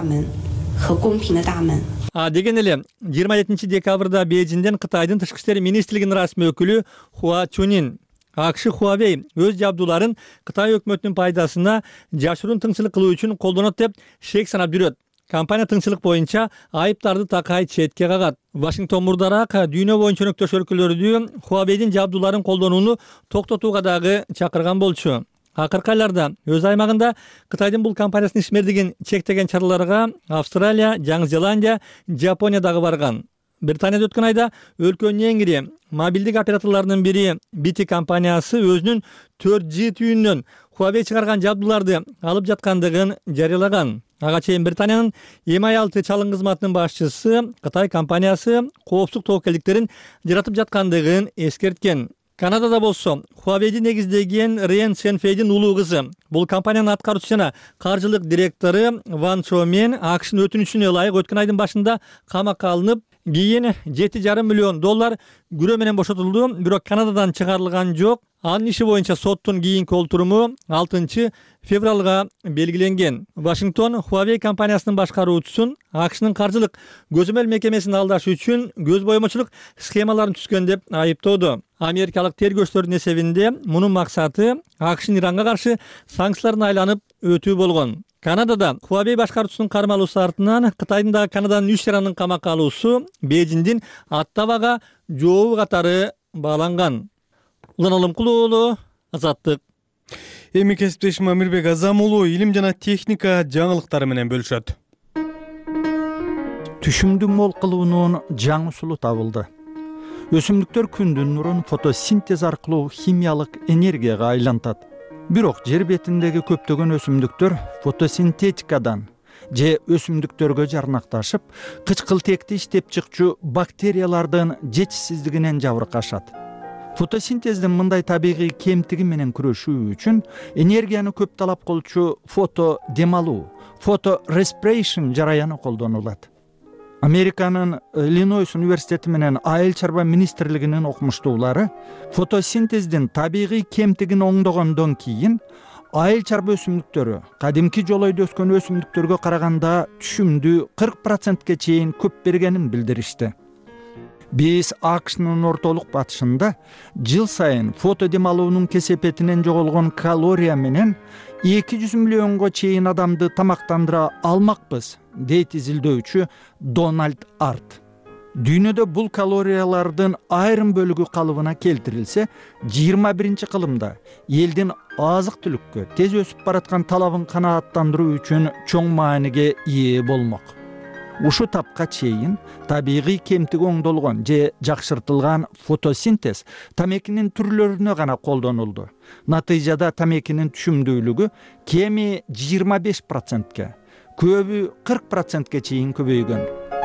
А деген эле жыйырма жетинчи декабрда Бейжинден Кытайдын тышкы иштер министрлигинин расмий өкүлү Хуа Чунин АКШ Huawei өз жабдууларын Кытай өкмөтүнүн пайдасына жашыруун тыңчылык кылуу үчүн колдонот деп шек санап жүрөт. Компания тыңчылык боюнча айыптарды такай четке кагат. Вашингтон мурдараак дүйнө боюнча өнөктөш өлкөлөрдү Huawei'дин жабдууларын колдонууну токтотууга дагы чакырган болчу. Акыркы айларда өз аймагында Кытайдын бул компаниясынын ишмердигин чектеген чараларга Австралия, Жаңы Зеландия, Жапония дагы барган. Британияда өткөн айда өлкөнүн эң ири мобилдик операторлорунун бири би ти компаниясы өзүнүн төрт джи түйүнүнөн Huawei чыгарган жабдууларды алып жаткандыгын жарыялаган. Ага чейин Британиянын эм ай алты чалым кызматынын башчысы Кытай компаниясы коопсуздук тобокелдиктерин жаратып жаткандыгын эскерткен. Канадада болсо Huawei'ди негиздеген Рен Сенфейдин улуу кызы. Бул компаниянын аткаруучу жана каржылык директору Ван Чомен АКШнын өтүнүчүнө ылайык өткөн айдын башында камакка алынып, кийин жети жарым миллион доллар күрөө менен бошотулду, бирок Канададан чыгарылган жок. Анын иши боюнча соттун кийинки олтуруму алтынчы февралга белгиленген. Вашингтон Huawei компаниясынын башкаруучусун АКШнын каржылык көзөмөл мекемесин алдаш үчүн көз боемочулук схемаларын түзгөн деп айыптоодо. Америкалык тергөөчүлөрдүн эсебинде мунун максаты АКШнын Иранга каршы санкцияларын айланып өтүү болгон. Канадада Huawei башкаруучусунун кармалуусу артынан Кытайдын дагы Канаданын үч жаранын камакка алуусу Бейжиндин аттабага жообу катары бааланган. Улан Алымкулуулу, Азаттык. Эми кесиптешим Амирбек Азамулу илим жана техника жаңылыктары менен бөлүшөт. Түшүмдү мол кылуунун жаңы усулу табылды. Өсүмдүктөр күндүн нурун фотосинтез аркылуу химиялык энергияга айлантат. Бирок жер бетиндеги көптөгөн өсүмдүктөр фотосинтетикадан же өсүмдүктөргө жарнакташып, кычкылтекти иштеп чыкчу бактериялардын жетишсиздигинен жабыркашат. фотосинтездин мындай табигый кемтиги менен күрөшүү үчүн энергияны көп талап кылчу фото дем алуу, фото respiration жараяны колдонулат. Американын Иллинойс университети менен айыл чарба министрлигинин окумуштуулары фотосинтездин табигый кемтигин оңдогондон кийин айыл чарба өсүмдүктөрү кадимки жолойдо өскөн өсүмдүктөргө караганда түшүмдү кырк процентке чейин көп бергенин билдиришти. Биз АКШнын ортолук батышында жыл сайын фото дем алуунун кесепетинен жоголгон калория менен эки жүз миллионго чейин адамды тамактандыра алмакпыз, дейт изилдөөчү Дональд Арт. Дүйнөдө бул калориялардын айрым бөлүгү калыбына келтирилсе, жыйырма биринчи кылымда элдин азык түлүккө тез өсүп бараткан талабын канааттандыруу үчүн чоң мааниге ээ болмок. Ушу тапка чейин табигый кемтиги оңдолгон же жакшыртылган фотосинтез тамекинин түрлөрүнө гана колдонулду. Натыйжада тамекинин түшүмдүүлүгү кеми жыйырма беш процентке, көбү кырк процентке чейин көбөйгөн.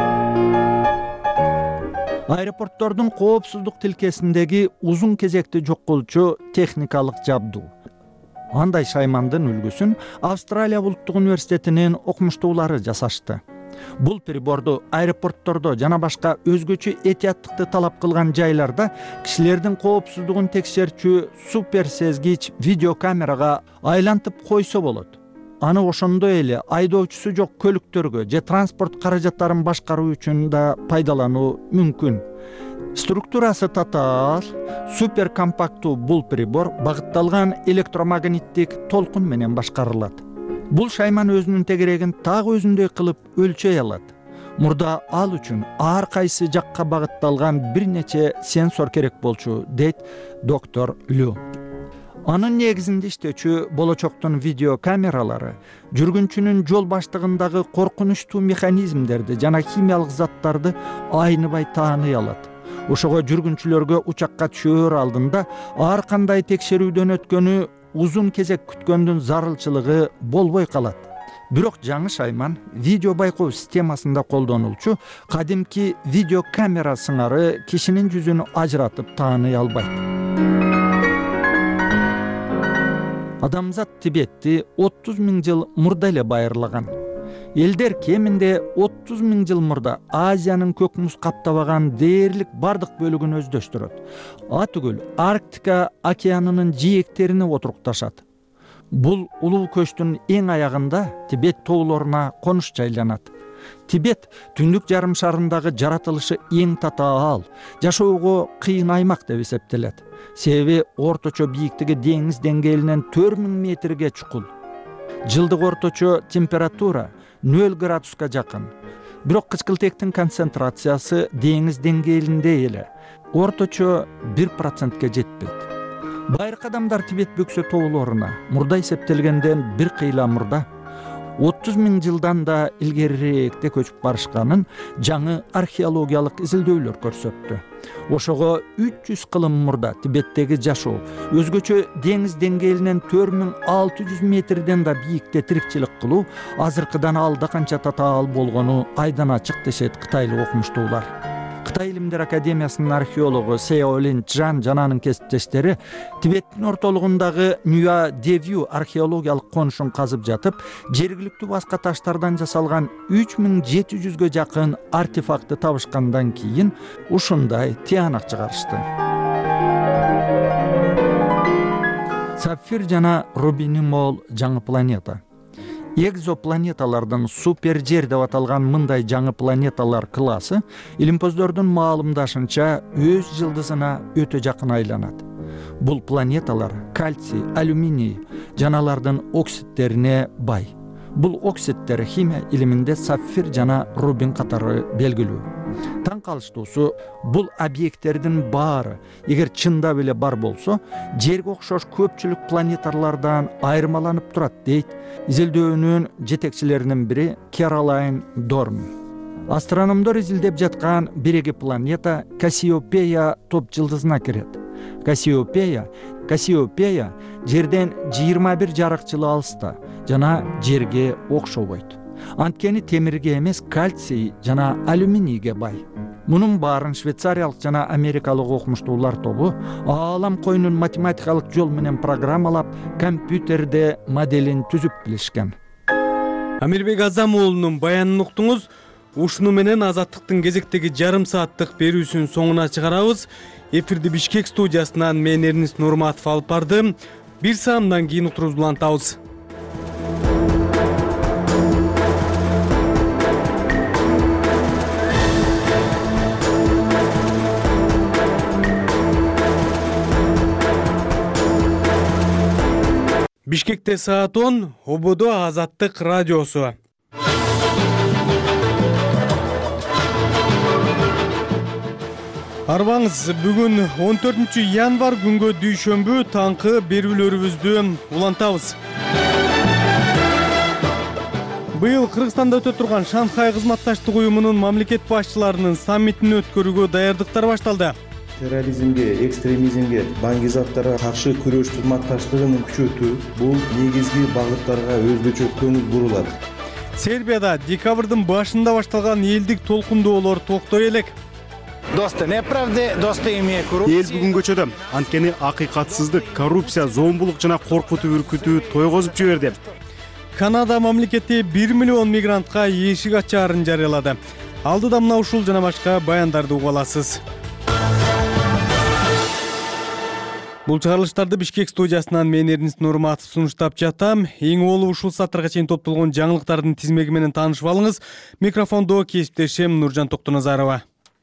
Аэропорттордун коопсуздук тилкесиндеги узун кезекти жок кылчу техникалык жабдуу. Андай шаймандын үлгүсүн Австралия улуттук университетинин окумуштуулары жасашты. Бул приборду аэропорттордо жана башка өзгөчө этияттыкты талап кылган жайларда кишилердин коопсуздугун текшерчү суперсезгич видеокамерага айлантып койсо болот. Аны ошондой эле айдоочусу жок көлүктөргө же транспорт каражаттарын башкаруу үчүн да пайдалануу мүмкүн. Структурасы татаал, суперкомпактуу бул прибор багытталган электромагниттик толкун менен башкарылат. Бул шайман өзүнүн тегерегин так өзүндөй кылып өлчөй алат. Мурда ал үчүн ар кайсы жакка багытталган бир нече сенсор керек болчу, дейт доктор Лю. Анын негизинде иштечү болочоктун видеокамералары жүргүнчүнүн жол баштыгындагы коркунучтуу механизмдерди жана химиялык заттарды айныбай тааный алат. Ошого жүргүнчүлөргө учакка түшөөр алдында ар кандай текшерүүдөн өткөнү, узун кезек күткөндүн зарылчылыгы болбой калат. Бирок жаңы шайман видео байкоо системасында колдонулчу кадимки видеокамера сыңары кишинин жүзүн ажыратып тааный албайт. Адамзат Тибетти отуз миң жыл мурда эле байырлаган. Элдер кеминде отуз миң жыл мурда Азиянын көк муз каптабаган дээрлик бардык бөлүгүн өздөштүрөт. А түгүл Арктика океанынын жээктерине отурукташат. Бул улуу көчтүн эң аягында Тибет тоолоруна конуш жайланат. Тибет түндүк жарым шарындагы жаратылышы эң татаал, жашоого кыйын аймак деп эсептелет. Себеби орточо бийиктиги деңиз деңгээлинен төрт миң метрге чукул. Жылдык орточо температура нөл градуска жакын. Бирок кычкылтектин концентрациясы деңиз деңгээлинде эле, орточо бир процентке жетпейт. Байыркы адамдар Тибет бөксө тоолоруна мурда эсептелгенден бир кыйла мурда отуз миң жылдан да илгерирээкте көчүп барышканын жаңы археологиялык изилдөөлөр көрсөттү. Ошого үч жүз кылым мурда Тибеттеги жашоо өзгөчө деңиз деңгээлинен төрт миң алты жүз метрден да бийикте тирикчилик кылуу азыркыдан алда канча татаал болгону айдан ачык дешет кытайлык окумуштуулар. Кытай илимдер академиясынын археологу Сеолин Чжан жана анын кесиптештери Тибеттин ортолугундагы Ньюа Девью археологиялык конушун казып жатып, жергиликтүү баска таштардан жасалган үч миң жети жүзгө жакын артефактты табышкандан кийин ушундай тыянак чыгарышты. Сапфир жана рубини мол жаңы планета. Экзопланеталардын супер жер деп аталган мындай жаңы планеталар классы илимпоздордун маалымдашынча өз жылдызына өтө жакын айланат. Бул планеталар кальций, алюминий жана алардын оксидтерине бай. Бул оксидтер химия илиминде сапфир жана рубин катары белгилүү. Таң калыштуусу, бул объекттердин баары эгер чындап эле бар болсо, жерге окшош көпчүлүк планеталардан айырмаланып турат, дейт изилдөөнүн жетекчилеринин бири Кэролайн Дорн. Астрономдор изилдеп жаткан биреги планета Кассиопея топ жылдызына кирет. Кассиопея, Кассиопея жерден жыйырма бир жарык жылы алыста жана жерге окшобойт. Анткени темирге эмес кальций жана алюминийге бай. Мунун баарын швейцариялык жана америкалык окумуштуулар тобу аалам коюнун математикалык жол менен программалап, компьютерде моделин түзүп билишкен. Амирбек Азам уулунун баянын уктуңуз. Ушуну менен Азаттыктын кезектеги жарым сааттык берүүсүн соңуна чыгарабыз. Эфирди Бишкек студиясынан мен Эрнис Нурматов алып бардым. Бир саамдан кийин утурубузду улантабыз. Бишкекте саат он, Ободо Азаттык радиосу. Арбаңыз, бүгүн он төртүнчү январь күнгө дүйшөмбү таңкы берүүлөрүбүздү улантабыз. Быйыл Кыргызстанда өтө турган Шанхай кызматташтык уюмунун мамлекет башчыларынын саммитин өткөрүүгө даярдыктар башталды. Терроризмге, экстремизмге, баңгизаттарга каршы күрөш ынтымакташтыгын күчөтүү бул негизги багыттарга өзгөчө көңүл бурулат. Сербияда декабрдын башында башталган элдик толкундоолор токтой элек. Доста неправды, доста имея коррупция. Эл бүгүн көчөдө. Анткени акыйкатсыздык, коррупция, зомбулук жана коркутуу үркүтүү тойгозуп жиберди. Канада мамлекети бир миллион мигрантка эшик ачаарын жарыялады. Алдыда мына ушул жана башка баяндарды уга аласыз. Бул чыгарылыштарды Бишкек студиясынан мен Эрнис Нурматов сунуштап жатам. Эң олу ушул саатырга чейин топтолгон жаңылыктардын тизмеги менен таанышып алыңыз. Микрофондо кесиптешим Нуржан Токтоназарова.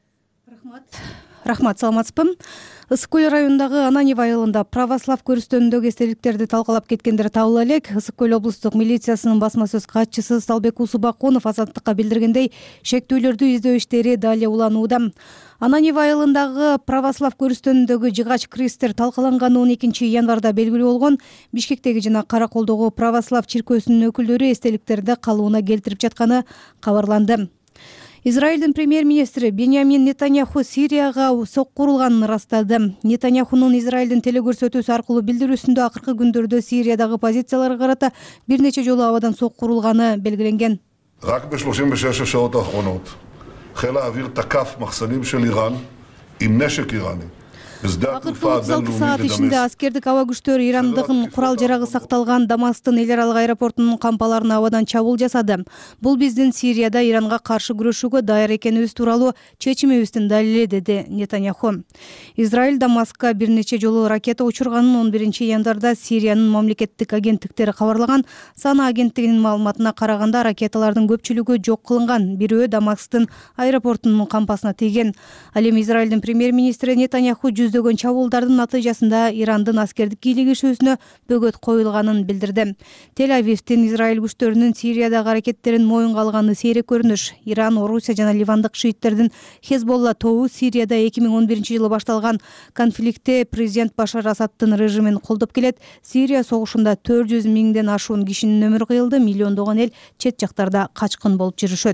Рахмат, саламатсызбы? Ысык көл районундагы Ананьев айылында православ көрүстөнүндөгү эстеликтерди талкалап кеткендер табыла элек. Ысык көл облустук милициясынын басма сөз катчысы Салбек Усубакунов Азаттыкка билдиргендей, шектүүлөрдү издөө иштери дали уланууда. Ананьев айылындагы православ көрүстөнүндөгү жыгач кресттер талкаланганы он экинчи январда белгилүү болгон. Бишкектеги жана Караколдогу православ чиркөөсүнүн өкүлдөрү эстеликтерди калыбына келтирип жатканы кабарланды. Израилдин премьер-министри Беньямин Нетаньяху Сирияга сокку урулганын ырастады. Нетаньяхунун Израилдин телекөрсөтүүсү аркылуу билдирүүсүндө акыркы күндөрдө Сириядагы позицияларга карата бир нече жолу абадан сокку урулганы белгиленген. רק ב-שלושים ושש השעות האחרונות חיל האוויר תקף מחסנים של איראן עם נשק איראני. Акыркы отуз алты саат ичинде аскердик аба күчтөрү Ирандын курал жарагы сакталган Дамастын эл аралык аэропортунун кампаларына абадан чабуул жасады. Бул биздин Сирияда Иранга каршы күрөшүүгө даяр экенибиз тууралуу чечимибиздин далили, деди Нетаньяху. Израиль Дамаскка бир нече жолу ракета учурганын он биринчи январда Сириянын мамлекеттик агенттиктери кабарлаган. Сана агенттигинин маалыматына караганда ракеталардын көпчүлүгү жок кылынган, бирөө Дамасктын аэропортунун кампасына тийген. Ал эми Израилдин премьер-министри Нетаньяху жүздөгөн чабуулдардын натыйжасында Ирандын аскердик кийлигишүүсүнө бөгөт коюлганын билдирди. Тель-Авивдин Израиль күчтөрүнүн Сириядагы аракеттерин моюнга алганы сейрек көрүнүш. Иран, Орусия жана Ливандык шииттердин Хезболла тобу Сирияда эки миң он биринчи жылы башталган конфликтте президент Башар Асадтын режимин колдоп келет. Сирия согушунда төрт жүз миңден ашуун кишинин өмүрү кыйылды, миллиондогон эл чет жактарда качкын болуп жүрүшөт.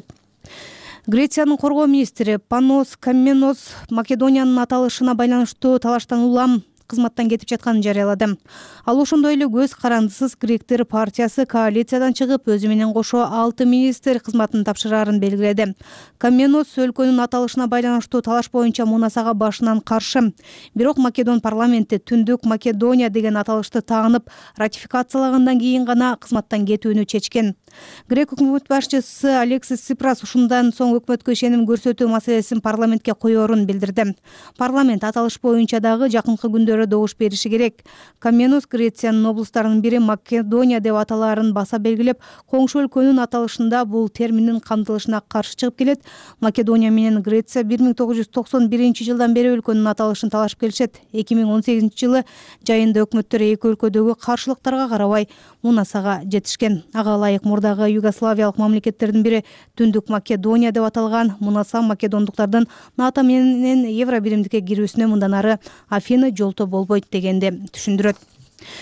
Грециянын коргоо министри Панос Каменос Македониянын аталышына байланыштуу талаштан улам кызматтан кетип жатканын жарыялады. Ал ошондой эле көз карандысыз Гректер партиясы коалициядан чыгып, өзү менен кошо алты министр кызматын тапшырарын белгиледи. Каменос өлкөнүн аталышына байланыштуу талаш боюнча мунасага башынан каршы. Бирок Македон парламенти Түндүк Македония деген аталышты таанып, ратификациялагандан кийин гана кызматтан кетүүнү чечкен. Грек өкмөт башчысы Алексис Ципрас ушундан соң өкмөткө ишеним көрсөтүү маселесин парламентке коёрун билдирди. Парламент аталыш боюнча дагы жакынкы күндөрү добуш бериши керек. Каменос Грециянын облустарынын бири Македония деп аталаарын баса белгилеп, коңшу өлкөнүн аталышында бул терминдин камтылышына каршы чыгып келет. Македония менен Греция бир миң тогуз жүз токсон биринчи жылдан бери өлкөнүн аталышын талашып келишет. эки миң он сегизинчи жылы жайында өкмөттөр эки өлкөдөгү каршылыктарга карабай мунасага жетишкен. Ага ылайык мурдагы югославиялык мамлекеттердин бири Түндүк Македония деп аталган мунаса македондуктардын НАТО менен Евробиримдикке кирүүсүнө мындан ары Афина жолто болбойт дегенди түшүндүрөт.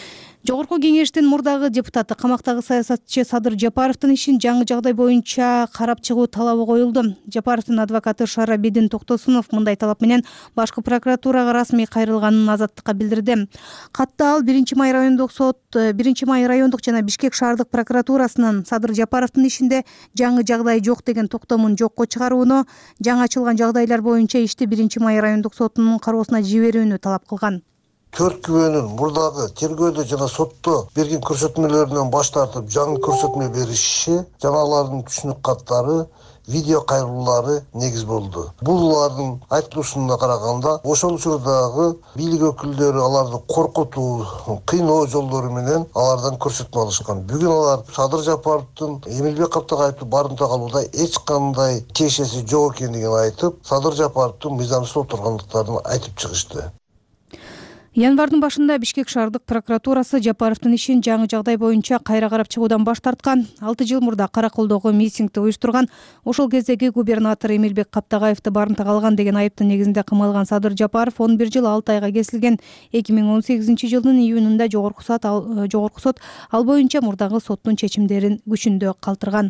Жогорку кеңештин мурдагы депутаты, камактагы саясатчы Садыр Жапаровдун ишин жаңы жагдай боюнча карап чыгуу талабы коюлду. Жапаровдун адвокаты Шарабидин Токтосунов мындай талап менен башкы прокуратурага расмий кайрылганын Азаттыкка билдирди. Катта ал биринчи май райондук сот, биринчи май райондук жана Бишкек шаардык прокуратурасынын Садыр Жапаровдун ишинде жаңы жагдай жок деген токтомун жокко чыгарууну, жаңы ачылган жагдайлар боюнча ишти биринчи май райондук сотунун кароосуна жиберүүнү талап кылган. Төрт күбөнүн мурдагы тергөөдө жана сотто берген көрсөтмөлөрүнөн баш тартып жаңы көрсөтмө бериши, жаналардын түшүнүк каттары, видео кайрылуулары негиз болду. Булардын айтылышына караганда, ошол учурдагы бийлик өкүлдөрү аларды коркутуу, кыйноо жолдору менен алардан көрсөтмө алышкан. Бүгүн алар Садыр Жапаровдун Эмилбек Каптагаевди барымта кылууда эч кандай тиешеси жок экендигин айтып, Садыр Жапаровдун мыйзамсыз отургандыктарын айтып чыгышты. Январдын башында Бишкек шаардык прокуратурасы Жапаровдун ишин жаңы жагдай боюнча кайра карап чыгуудан баш тарткан. алты жыл мурда Караколдогу митингди уюштурган, ошол кездеги губернатор Эмилбек Каптагаевди барымтага алган деген айыптын негизинде камалган Садыр Жапаров он бир жыл алты айга кесилген. эки миң он сегизинчи жылдын июнунда жогорку сот жогорку сот ал боюнча мурдагы соттун чечимдерин күчүндө калтырган.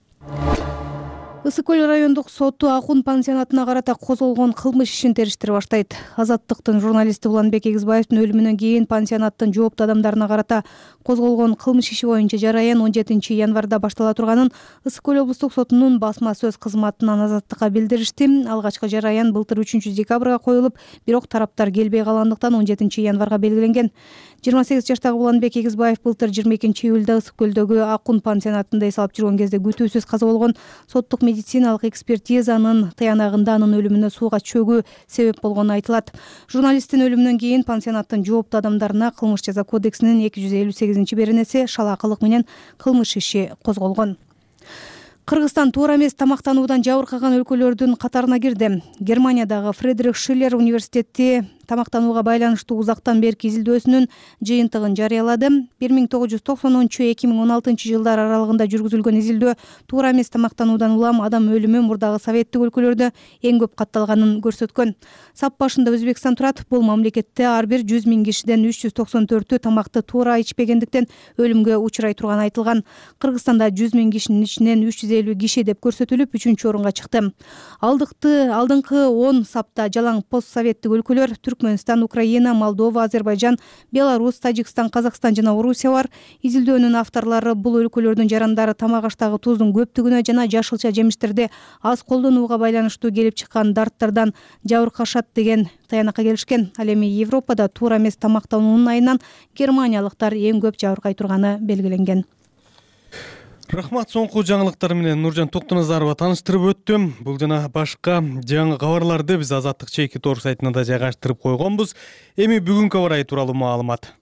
Ысык көл райондук соту Акун пансионатына карата козголгон кылмыш ишин териштире баштайт. Азаттыктын журналисти Уланбек Эгизбаевдин өлүмүнөн кийин пансионаттын жооптуу адамдарына карата козголгон кылмыш иши боюнча жараян он жетинчи январда баштала турганын Ысык көл облустук сотунун басма сөз кызматынан Азаттыкка билдиришти. Алгачкы жараян былтыр үчүнчү декабрга коюлуп, бирок тараптар келбей калгандыктан он жетинчи январга белгиленген. жыйырма сегиз жаштагы Уланбек Эгизбаев былтыр жыйырма экинчи июлда Ысык көлдөгү Акун пансионатында эс алып жүргөн кезде күтүүсүз каза болгон. Соттук медициналык экспертизанын тыянагында анын өлүмүнө сууга чөгүү себеп болгону айтылат. Журналисттин өлүмүнөн кийин пансионаттын жооптуу адамдарына кылмыш жаза кодексинин эки жүз элүү сегизинчи беренеси шалаакылык менен кылмыш иши козголгон. Кыргызстан туура эмес тамактануудан жабыркаган өлкөлөрдүн катарына кирди. Германиядагы Фридрих Шиллер университети тамактанууга байланыштуу узактан берки изилдөөсүнүн жыйынтыгын жарыялады. бир миң тогуз жүз токсонунчу эки миң он алтынчы жылдар аралыгында жүргүзүлгөн изилдөө туура эмес тамактануудан улам адам өлүмү мурдагы советтик өлкөлөрдө эң көп катталганын көрсөткөн. Сап башында Өзбекстан турат. Бул мамлекетте ар бир жүз миң кишиден үч жүз токсон төртү тамакты туура ичпегендиктен өлүмгө учурай турганы айтылган. Кыргызстанда жүз миң кишинин ичинен үч жүз элүү киши деп көрсөтүлүп, үчүнчү орунга чыкты. Алдыкты алдыңкы он сапта жалаң постсоветтик өлкөлөр Түркмөнстан, Украина, Молдова, Азербайжан, Беларусь, Тажикстан, Казакстан жана Орусия бар. Изилдөөнүн авторлору бул өлкөлөрдүн жарандары тамак аштагы туздун көптүгүнө жана жашылча жемиштерди аз колдонууга байланыштуу келип чыккан дарттардан жабыркашат деген таянакка келишкен. Ал эми Европада туура эмес тамактануунун айынан германиялыктар эң көп жабыркай турганы белгиленген. Рахмат, соңку жаңылыктар менен Нуржан Токтоназарова тааныштырып өттүм. Бул жана башка жаңы кабарларды биз Азаттык чеки тор сайтына да жайгаштырып койгонбуз. Эми бүгүнкү аба ырайы тууралуу маалымат.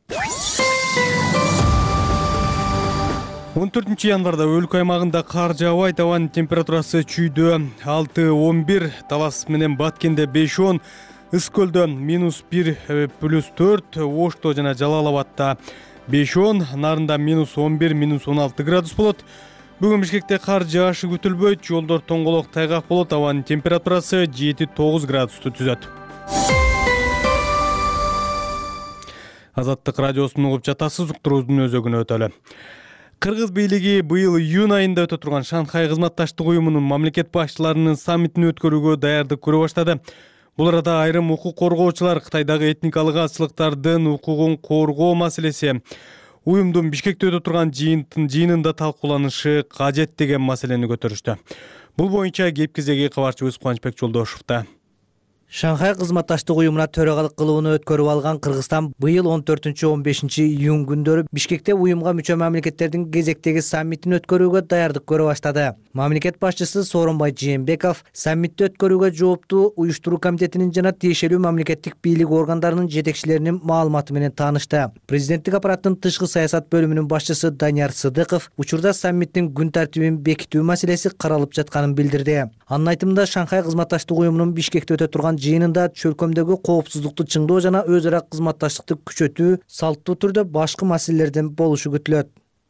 он төртүнчү январда өлкө аймагында кар жаабайт, абанын температурасы чүйдө алты он бир, Талас менен Баткенде беш он, Ысык көлдө минус бир плюс төрт, Ошто жана Жалал Абадда беш он, Нарында минус он бир, минус он алты градус болот. Бүгүн Бишкекте кар жаашы күтүлбөйт, жолдор тоңголок тайгак болот, абанын температурасы жети тогуз градусту түзөт. Азаттык радиосун угуп жатасыз, уктуруубуздун өзөгүнө өтөлү. Кыргыз бийлиги быйыл июнь айында өтө турган Шанхай кызматташтык уюмунун мамлекет башчыларынын саммитин өткөрүүгө даярдык көрө баштады. Бул арада айрым укук коргоочулар Кытайдагы этникалык азчылыктардын укугун коргоо маселеси, уюмдун Бишкекте өтө турган жыйынында талкууланышы кажет деген маселени көтөрүштү. Бул боюнча кепкизеги кабарчыбыз Кубанычбек Жолдошовдо. Шанхай кызматташтык уюмуна төрагалык кылууну өткөрүп алган Кыргызстан быйыл он төртүнчү он бешинчи июнь күндөрү Бишкекте уюмга мүчө мамлекеттердин кезектеги саммитин өткөрүүгө даярдык көрө баштады. Мамлекет башчысы Сооронбай Жээнбеков саммитти өткөрүүгө жооптуу уюштуруу комитетинин жана тиешелүү мамлекеттик бийлик органдарынын жетекчилеринин маалыматы менен таанышты. Президенттик аппараттын тышкы саясат бөлүмүнүн башчысы Данияр Сыдыков учурда саммиттин күн тартибин бекитүү маселеси каралып жатканын билдирди. Анын айтымында Шанхай кызматташтык уюмунун Бишкекте өтө турган жыйынында чөлкөмдөгү коопсуздукту чыңдоо жана өз ара кызматташтыкты күчөтүү салттуу түрдө башкы маселелерден болушу күтүлөт.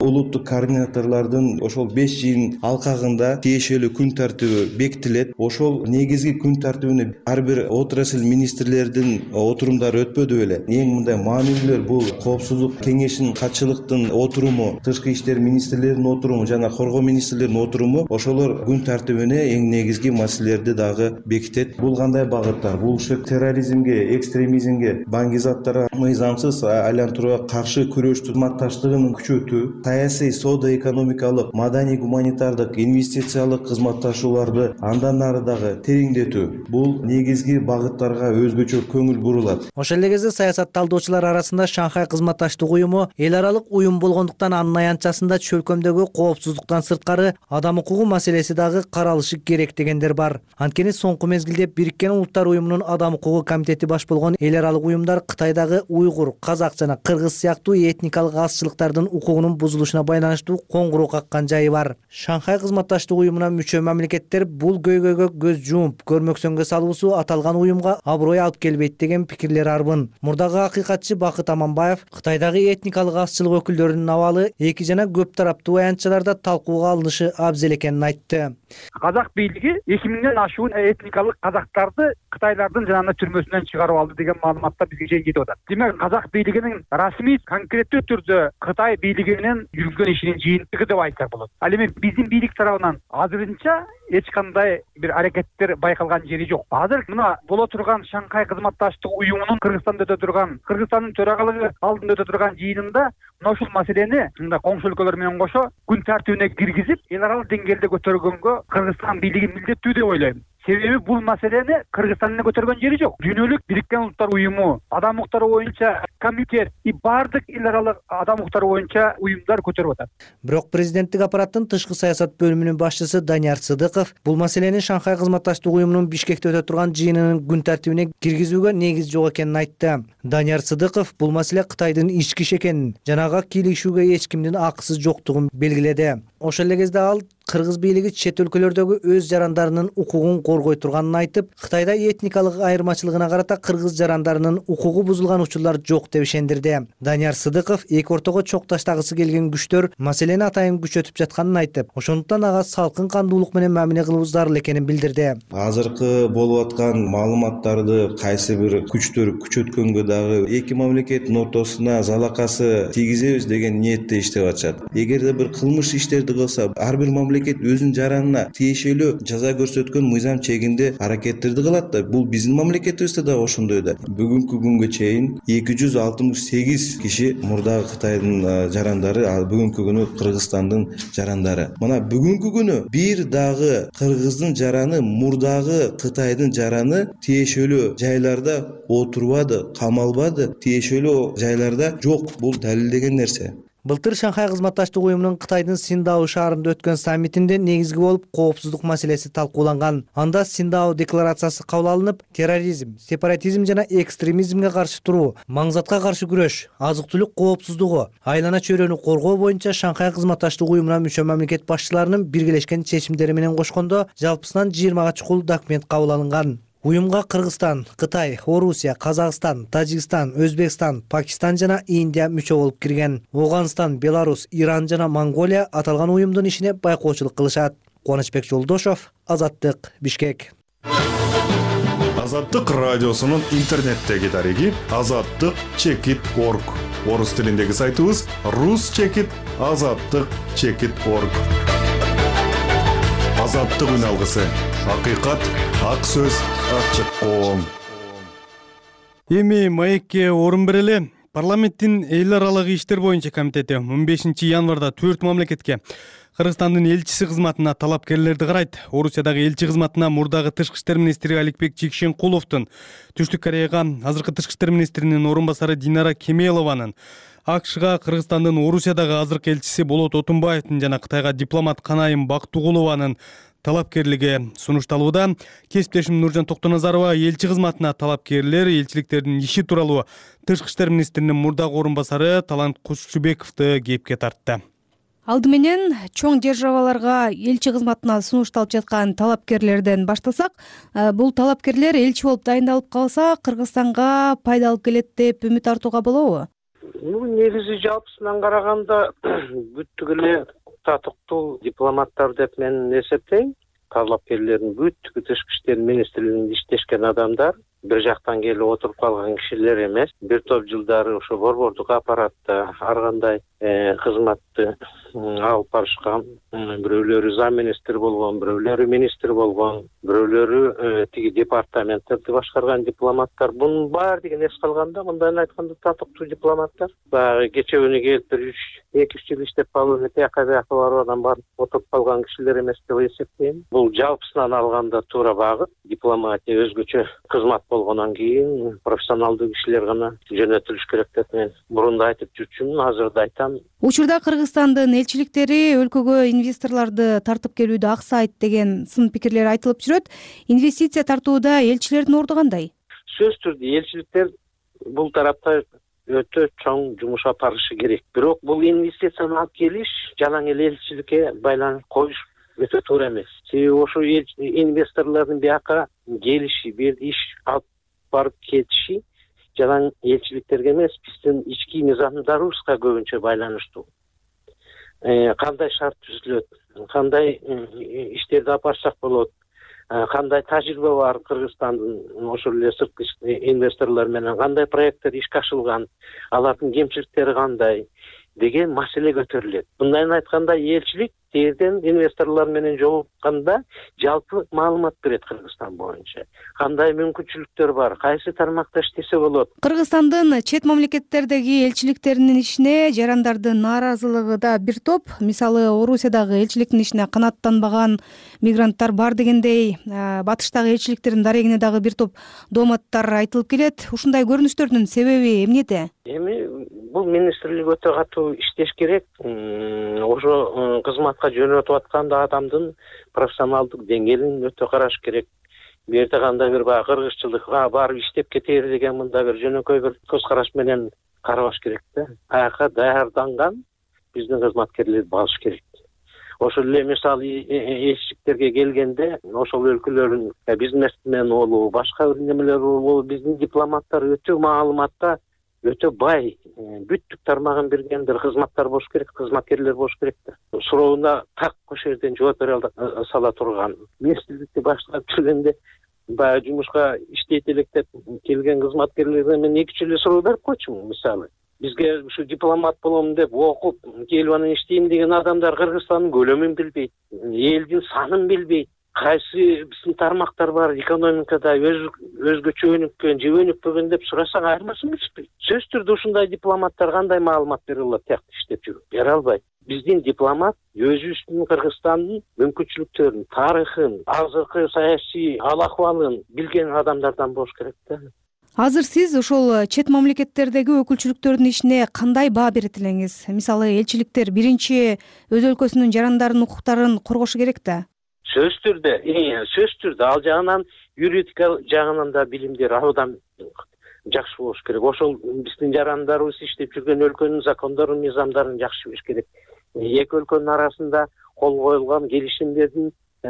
улуттук координаторлордун ошол беш жыйын алкагында тиешелүү күн тартиби бекитилет. Ошол негизги күн тартибине ар бир отрасль министрлердин отурумдары өтпөдү беле. Эң мындай маанилүүлөр бул коопсуздук кеңешинин катчылыктын отуруму, тышкы иштер министрлеринин отуруму жана коргоо министрлеринин отуруму ошолор күн тартибине эң негизги маселелерди дагы бекитет. Бул кандай багыттар? Бул ушу терроризмге, экстремизмге, баңгизаттарга мыйзамсыз айлантырууга каршы күрөш кызматташтыгын күчөтүү, саясий, соода экономикалык, маданий гуманитардык, инвестициялык кызматташууларды андан ары дагы тереңдетүү. Бул негизги багыттарга өзгөчө көңүл бурулат. Ошол эле кезде саясат талдоочулар арасында Шанхай кызматташтык уюму эл аралык уюм болгондуктан анын аянтчасында чөлкөмдөгү коопсуздуктан сырткары адам укугу маселеси дагы каралышы керек дегендер бар. Анткени соңку мезгилде Бириккен Улуттар уюмунун адам укугу комитети баш болгон эл аралык уюмдар Кытайдагы уйгур, казак жана кыргыз сыяктуу этникалык азчылыктардын укугунун бузулушуна байланыштуу коңгуроо каккан жайы бар. Шанхай кызматташтык уюмуна мүчө мамлекеттер бул көйгөйгө көз жумуп көрмөксөнгө салуусу аталган уюмга аброй алып келбейт деген пикирлер арбын. Мурдагы акыйкатчы Бакыт Аманбаев Кытайдагы этникалык азчылык өкүлдөрүнүн абалы эки жана көп тараптуу аянтчаларда талкууга алынышы абзел экенин айтты. Казак бийлиги эки миңден ашуун этникалык казактарды Кытайлардын жанагы түрмөсүнөн чыгарып алды деген маалыматтар бизге жетип атат. Демек казак бийлигинин расмий конкреттүү түрдө Кытай бийлиги менен жүргүзгөн ишинин жыйынтыгы деп айтсак болот. Ал эми биздин бийлик тарабынан азырынча эч кандай бир аракеттер байкалган жери жок. Азыр мына боло турган Шанхай кызматташтык уюмунун Кыргызстанда өтө турган, Кыргызстандын төрагалыгы алдында өтө турган жыйынында мына ушул маселени мында коңшу өлкөлөр менен кошо күн тартибине киргизип, эл аралык деңгээлде көтөргөнгө Кыргызстан бийлиги милдеттүү деп ойлойм. Себеби бул маселени Кыргызстан эле көтөргөн жери жок. Дүйнөлүк Бириккен Улуттар уюму, адам укуктары боюнча комитет и бардык эл аралык адам укуктары боюнча уюмдар көтөрүп атат. Бирок президенттик аппараттын тышкы саясат бөлүмүнүн башчысы Данияр Сыдыков бул маселени Шанхай кызматташтык уюмунун Бишкекте өтө турган жыйынынын күн тартибине киргизүүгө негиз жок экенин айтты. Данияр Сыдыков бул маселе Кытайдын ички иш экенин, жанага кийлигишүүгө эч кимдин акысыз жоктугун белгиледи. Ошол эле кезде ал кыргыз бийлиги чет өлкөлөрдөгү өз жарандарынын укугун коргой турганын айтып, Кытайда этникалык айырмачылыгына карата кыргыз жарандарынын укугу бузулган учурлар жок деп ишендирди. Данияр Сыдыков эки ортого чокташтагысы келген күчтөр маселени атайын күчөтүп жатканын айтып, ошондуктан ага салкын кандуулук менен мамиле кылуу зарыл экенин билдирди. Азыркы болуп аткан маалыматтарды кайсы бир күчтөр күчөткөнгө дагы эки мамлекеттин ортосуна залакасы тийгизебиз деген ниетте иштеп атышат. Эгерде бир кылмыш иштерди кылса, ар бир мамлекет өзүнүн жаранына тиешелүү жаза көрсөткөн мыйзам чегинде аракеттерди кылат да. Бул биздин мамлекетибизде да ошондой да. Бүгүнкү күнгө чейин эки жүз алтымыш сегиз киши мурдагы Кытайдын жарандары, ал бүгүнкү күнү Кыргызстандын жарандары. Мына бүгүнкү күнү бир дагы кыргыздын жараны, мурдагы Кытайдын жараны тиешелүү жайларда отурбады, камалбады, тиешелүү жайларда жок. Бул далилдеген нерсе. Былтыр Шанхай кызматташтык уюмунун Кытайдын Синдао шаарында өткөн саммитинде негизги болуп коопсуздук маселеси талкууланган. Анда Синдао декларациясы кабыл алынып, терроризм, сепаратизм жана экстремизмге каршы туруу, маңзатка каршы күрөш, азык-түлүк коопсуздугу, айлана чөйрөнү коргоо боюнча Шанхай кызматташтык уюмуна мүчө мамлекет башчыларынын биргелешкен чечимдери менен кошкондо жалпысынан жыйырмага чукул документ кабыл алынган. Уюмга Кыргызстан, Кытай, Орусия, Казакстан, Тажикстан, Өзбекстан, Пакистан жана Индия мүчө болуп кирген. Оганстан, Беларусь, Иран жана Монголия аталган уюмдун ишине байкоочулук кылышат. Кубанычбек Жолдошов, Азаттык, Бишкек. Азаттык радиосунун интернеттеги дареги азаттык чекит точка орг. Орус тилиндеги сайтыбыз рус чекит азаттык чекит точка орг. Азаттык үн алгысы. Акыйкат, ак сөз, ачык коом. Эми маекке орун берели. Парламенттин эл аралык иштер боюнча комитети он бешинчи январда төрт мамлекетке Кыргызстандын элчиси кызматына талапкерлерди карайт. Орусиядагы элчи кызматына мурдагы тышкы иштер министри Аликбек Чикшенкуловдун, Түштүк Кореяга азыркы тышкы иштер министринин орун басары Динара Кемелованын, АКШга Кыргызстандын Орусиядагы азыркы элчиси Болот Отунбаевдин жана Кытайга дипломат Канайым Бактугулованын талапкерлиги сунушталууда. Кесиптешим Нуржан Токтоназарова элчи кызматына талапкерлер элчиликтердин иши тууралуу тышкы иштер министринин мурдагы орун басары Талант Кушчубековду кепке тартты. Алды менен чоң державаларга элчи кызматына сунушталып жаткан талапкерлерден баштасак, бул талапкерлер элчи болуп дайындалып калса Кыргызстанга пайда алып келет деп үмүт артууга болобу? негизи жалпысынан караганда бүттүк эле татыктуу дипломаттар деп мен эсептейм. Талапкерлердин бүттүгү тышкы иштер министрлигинде иштешкен адамдар, бир жактан келип отуруп калган кишилер эмес. Бир топ жылдары ошо борбордук аппаратта ар кандай кызматты алып барышкан. Бирөөлөрү зам министр болгон, бирөөлөрү министр болгон, бирөөлөрү тиги департаменттерди башкарган дипломаттар. Бунун баардыгын эс калганда, мындан айтканда татыктуу дипломаттар. Баягы кечөөнү келип бир үч эки үч жыл иштеп калып, тияка бияка барып анан барып отуруп калган кишилер эмес деп эсептейм. Бул жалпысынан алганда туура багыт. Дипломатия өзгөчө кызмат болгондон кийин профессионалдуу кишилер гана жөнөтүлүш керек деп мен мурунда айтып жүрчүмүн, азыр да айтам. Учурда Кыргызстандын элчиликтери өлкөгө инвесторлорду тартып келүүдө аксайт деген сын пикирлер айтылып жүрөт. Инвестиция тартууда элчилердин орду кандай? Сөзсүз түрдө элчиликтер бул тарапта өтө чоң жумуш алып барышы керек. Бирок бул инвестицияны алып келиш жалаң эле элчиликке байланыш коюш өтө туура эмес. Себеби ошо инвесторлордун бияка келиши, бир жерде иш алып барып кетиши жалаң элчиликтерге эмес, биздин ички мыйзамдарыбызга көбүнчө байланыштуу. Кандай шарт түзүлөт, кандай иштерди алып барсак болот, кандай тажрыйба бар Кыргызстандын ошол эле сырткы инвесторлор менен, кандай проекттер ишке ашылган, алардын кемчиликтери кандай деген маселе көтөрүлөт. Мындан айтканда элчилик жерден инвесторлор менен жолукканда жалпы маалымат берет Кыргызстан боюнча. Кандай мүмкүнчүлүктөр бар, кайсы тармакта иштесе болот. Кыргызстандын чет мамлекеттердеги элчиликтеринин ишине жарандардын нааразылыгы да бир топ. Мисалы, Орусиядагы элчиликтин ишине канааттанбаган мигранттар бар дегендей, батыштагы элчиликтердин дарегине дагы бир топ дооматтар айтылып келет. Ушундай көрүнүштөрдүн себеби эмнеде? Эми бул министрлик өтө катуу иштеш керек. Ошо кызматка жөнөтүп атканда адамдын профессионалдык деңгээлин өтө караш керек. Бу жерде кандай бир баягы кыргызчылык барып иштеп кетер деген мындай бир жөнөкөй бир көз караш менен карабаш керек да. Аяка даярданган биздин кызматкерлерди багыш керек. Ошол эле мисалы элчиликтерге келгенде ошол өлкөлөрдүн бизнесмен болобу, башка бир немелер болобу, биздин дипломаттар өтө маалыматта өтө бай, бүттүк тармагын берген бир кызматтар болуш керек, кызматкерлер болуш керек да. Сурооуна так ошол жерден жооп бере сала турган. Министрликти баштап жүргөндө баягы жумушка иштейт элек деп келген кызматкерлерден мен эки үч эле суроо берип койчумун. Мисалы, бизге ушу дипломат болом деп окуп келип анан иштейм деген адамдар Кыргызстандын көлөмүн билбейт, элдин санын билбейт. Кайсы биздин тармактар бар, экономикада өзгөчө өнүккөн же өнүкпөгөн деп сурасак айырмасын билишпейт. Сөзсүз түрдө ушундай дипломаттар кандай маалымат бере алат, тиякты иштеп жүрүп? Бере албайт. Биздин дипломат өзүбүздүн Кыргызстандын мүмкүнчүлүктөрүн, тарыхын, азыркы саясий ал-акыбалын билген адамдардан болуш керек да. Азыр сиз ошол чет мамлекеттердеги өкүлчүлүктөрдүн ишине кандай баа берет элеңиз? Мисалы, элчиликтер биринчи өз өлкөсүнүн жарандардын укуктарын коргошу керек да. Сөзсүз түрдө, сөзсүз түрдө ал жагынан юридика жагынан да билимдер абдан жакшы болуш керек. Ошол биздин жарандарыбыз иштеп жүргөн өлкөнүн закондорун, мыйзамдарын жакшы билиш керек. Эки өлкөнүн арасында кол коюлган келишимдердин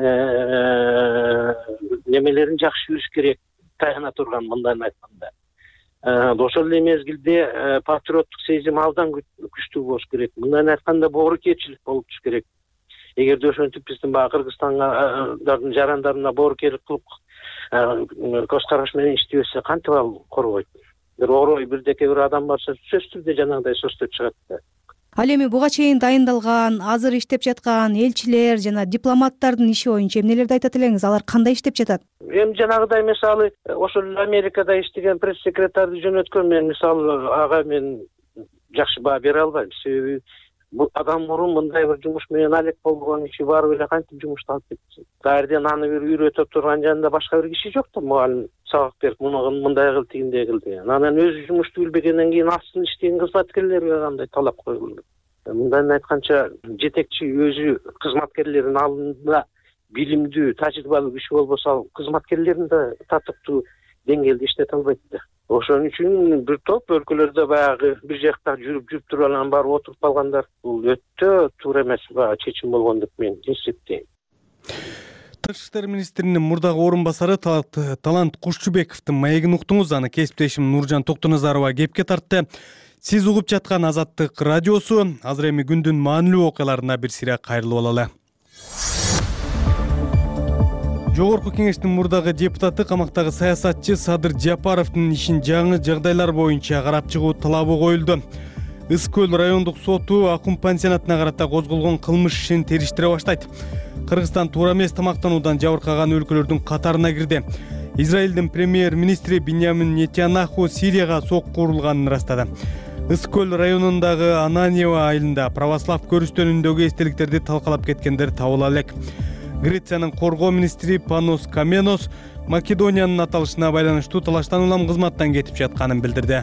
немелерин жакшы билиш керек. Таяна турган мындан айтканда. Ошол эле мезгилде патриоттук сезим абдан күчтүү болуш керек. Мындан айтканда боорукерчилик болуп туруш керек. Эгерде ошентип биздин баягы Кыргызстандын жарандарына боорукерлик кылып көз караш менен иштебесе кантип ал коргойт? Бир орой бирдеке бир адам барса сөзсүз түрдө жанагындай сөздөр чыгат да. Ал эми буга чейин дайындалган, азыр иштеп жаткан элчилер жана дипломаттардын иши боюнча эмнелерди айтат элеңиз? Алар кандай иштеп жатат? Эми жанагыдай мисалы ошол Америкада иштеген пресс-секретарды жөнөткөн мен мисалы ага мен жакшы баа бере албайм. Себеби бул адам мурун мындай бир жумуш менен алек болгон иши барып эле кантип жумушту алып кетти. Кайерден аны бир үйрөтүп турган жанында башка бир киши жок да, мугалим сабак берип муну мындай кыл, тигиндей кыл деген. Анан өзү жумушту билбегенден кийин астын иштеген кызматкерлерге кандай талап коюлат? Мындан айтканча жетекчи өзү кызматкерлердин алдында билимдүү, тажрыйбалуу киши болбосо ал кызматкерлерин да татыктуу деңгээлде иштете албайт да. Ошон үчүн бир топ өлкөлөрдө баягы бир жакта жүрүп жүрүп туруп анан барып отуруп калгандар бул өтө туура эмес баягы чечим болгон деп мен эсептейм. Тышкы иштер министринин мурдагы орун басары Талант Кушчубековдун маегин уктуңуз. Аны кесиптешим Нуржан Токтоназарова кепке тартты. Сиз угуп жаткан Азаттык радиосу. Азыр эми күндүн маанилүү окуяларына бир сире кайрылып алалы. Жогорку кеңештин мурдагы депутаты, камактагы саясатчы Садыр Жапаровдун ишин жаңы жагдайлар боюнча карап чыгуу талабы коюлду. Ыс көл райондук соту Акум пансионатына карата козголгон кылмыш ишин териштире баштайт. Кыргызстан туура эмес тамактануудан жабыркаган өлкөлөрдүн катарына кирди. Израилдин премьер-министри Биньямин Нетаньяху Сирияга сокку урулганын ырастады. Ыс көл районундагы Ананьева айылында православ көрүстөнүндөгү эстеликтерди талкалап кеткендер табыла элек. Грециянын коргоо министри Панос Каменос Македониянын аталышына байланыштуу талаштан улам кызматтан кетип жатканын билдирди.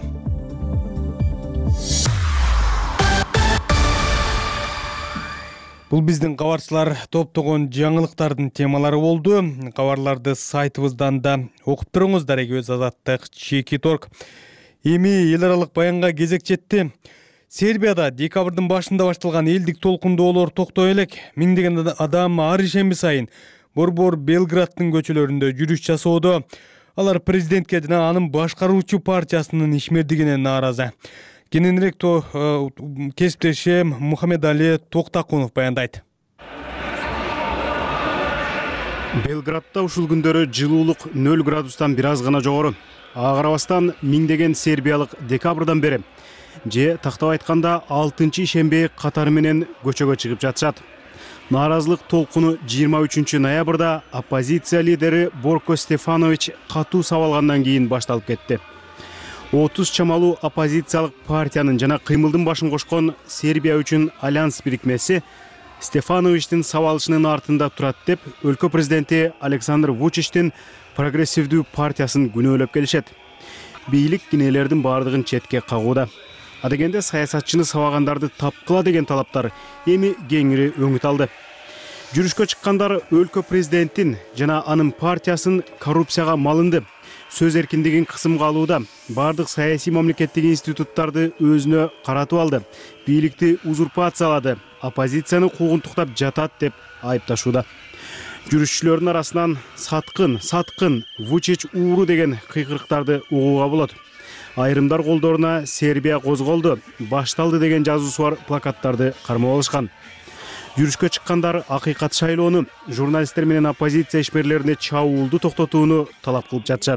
Бул биздин кабарчылар топтогон жаңылыктардын темалары болду. Кабарларды сайтыбыздан да окуп туруңуздар. Өз Азаттык чекит точка орг. Эми эл аралык баянга кезек жетти. Сербияда декабрдын башында башталган элдик толкундоолор токтой элек. Миңдеген адам ар ишемби сайын борбор Белграддын көчөлөрүндө жүрүш жасоодо. Алар президентке жана анын башкаруучу партиясынын ишмердигине нааразы. Кененирээк кесиптешим Мухаммед Али Токтакунов баяндайт. Белградда ушул күндөрү жылуулук нөл градустан бир аз гана жогору. Ага карабастан миңдеген сербиялык декабрдан бери же тактап айтканда алтынчы ишемби катары менен көчөгө чыгып жатышат. Нааразылык толкуну жыйырма үчүнчү ноябрда оппозиция лидери Борко Стефанович катуу сабалгандан кийин башталып кетти. отуз чамалуу оппозициялык партиянын жана кыймылдын башын кошкон Сербия үчүн альянс бирикмеси Стефановичтин сабалышынын артында турат деп өлкө президенти Александр Вучичтин прогрессивдүү партиясын күнөөлөп келишет. Бийлик кинелердин бардыгын четке кагууда. Адегенде саясатчыны сабагандарды тапкыла деген талаптар эми кеңири өңүт алды. Жүрүшкө чыккандар өлкө президентин жана анын партиясын коррупцияга малынды, сөз эркиндигин кысымга алууда, бардык саясий мамлекеттик институттарды өзүнө каратып алды, бийликти узурпациялады, оппозицияны куугунтуктап жатат деп айыпташууда. Жүрүшчүлөрдүн арасынан саткын, саткын, Вучич ууру деген кыйкырыктарды угууга болот. Айрымдар колдоруна Сербия козголду, башталды деген жазуусу бар плакаттарды кармап алышкан. Жүрүшкө чыккандар акыйкат шайлоону, журналисттер менен оппозиция ишмерлерине чабуулду токтотууну талап кылып жатышат.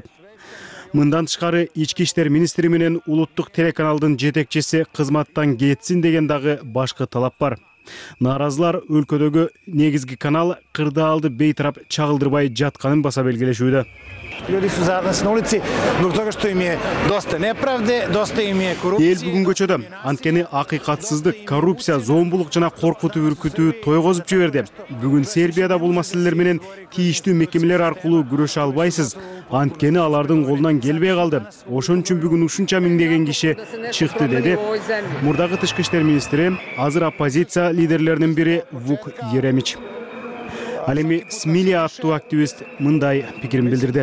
Мындан тышкары ички иштер министри менен улуттук телеканалдын жетекчиси кызматтан кетсин деген дагы башкы талап бар. Нааразылар өлкөдөгү негизги канал кырдаалды бейтарап чагылдырбай жатканын баса белгилешүүдө. Люди су заедно на улици, зbog toga što im je dosta nepravde, dosta im je korupcije. Эл бүгүн көчөдө. Анткени акыйкатсыздык, коррупция, зомбулук жана коркутуу үркүтүү тойгозуп жиберди. Бүгүн Сербияда бул маселелер менен тийиштүү мекемелер аркылуу күрөшө албайсыз. Анткени алардын колунан келбей калды. Ошон үчүн бүгүн ушунча миңдеген киши чыкты деди. Мурдагы тышкы иштер министри, азыр оппозиция лидерлеринин бири Вук Еремич. Ал эми Смилия аттуу активист мындай пикирин билдирди.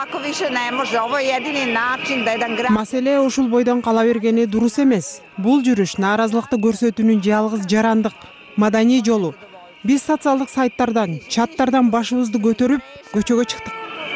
Маселе ушул бойдон кала бергени дурус эмес. Бул жүрүш нааразылыкты көрсөтүүнүн жалгыз жарандык маданий жолу. Биз социалдык сайттардан, чаттардан башыбызды көтөрүп, көчөгө чыктык.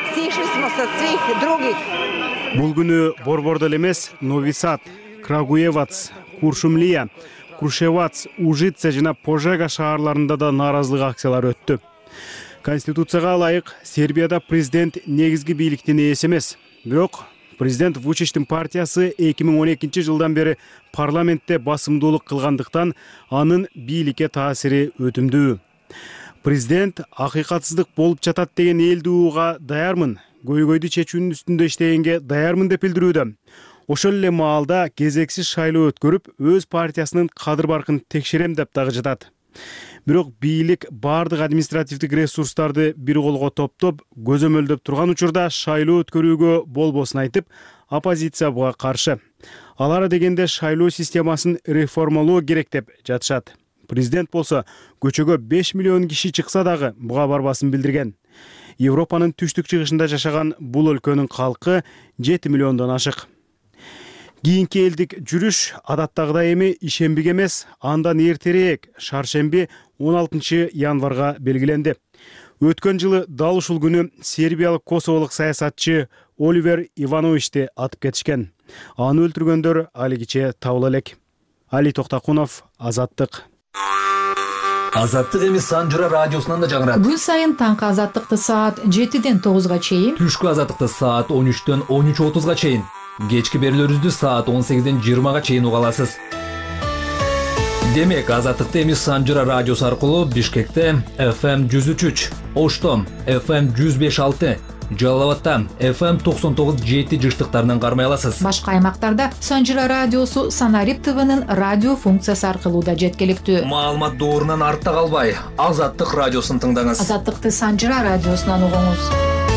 Бул күнү Борбордо эле эмес, Нови Сад, Крагуевац, Куршумлия, Крушевац, Ужице жана Пожега шаарларында да нааразылык акциялары өттү. Конституцияга ылайык Сербияда президент негизги бийликтин ээси эмес. Бирок президент Вучичтин партиясы эки миң он экинчи жылдан бери парламентте басымдуулук кылгандыктан анын бийликке таасири өтүмдүү. Президент акыйкатсыздык болуп жатат деген элди уууга даярмын, көйгөйдү чечүүнүн үстүндө иштегенге даярмын деп билдирүүдө. Ошол эле маалда кезексиз шайлоо өткөрүп, өз партиясынын кадыр баркын текшерем деп дагы жатат. Бирок бийлик бардык административдик ресурстарды бир колго топтоп, көзөмөлдөп турган учурда шайлоо өткөрүүгө болбосун айтып, оппозиция буга каршы. Алар дегенде шайлоо системасын реформалоо керек деп жатышат. Президент болсо көчөгө беш миллион киши чыкса дагы буга барбасын билдирген. Европанын түштүк чыгышында жашаган бул өлкөнүн калкы жети миллиондон ашык. Кийинки элдик жүрүш адаттагыдай эми ишембиге эмес, андан эртерээк шаршемби он алтынчы январга белгиленди. Өткөн жылы дал ушул күнү сербиялык косоволук саясатчы Оливер Ивановичти атып кетишкен. Аны өлтүргөндөр алигиче табыла элек. Али Токтакунов, Азаттык. Азаттык эми Санжыра радиосунан да жаңырат. Күн сайын таңкы азаттыкты саат жетиден тогузга чейин, түшкү азаттыкты саат он үчтөн он үч отузга чейин, кечки берүүлөрүбүздү саат он сегизден жыйырмага чейин уга аласыз. Демек, азаттыкты эми Санжыра радиосу аркылуу Бишкекте эф эм жүз үч үч, Ошто эф эм жүз беш алты, Жалал Абадта эф эм токсон тогуз жети жыштыктарынан кармай аласыз. Башка аймактарда Санжыра радиосу Санарип ТВнын радио функциясы аркылуу да жеткиликтүү. Маалымат доорунан артта калбай, Азаттык радиосун тыңдаңыз. Азаттыкты Санжыра радиосунан угуңуз.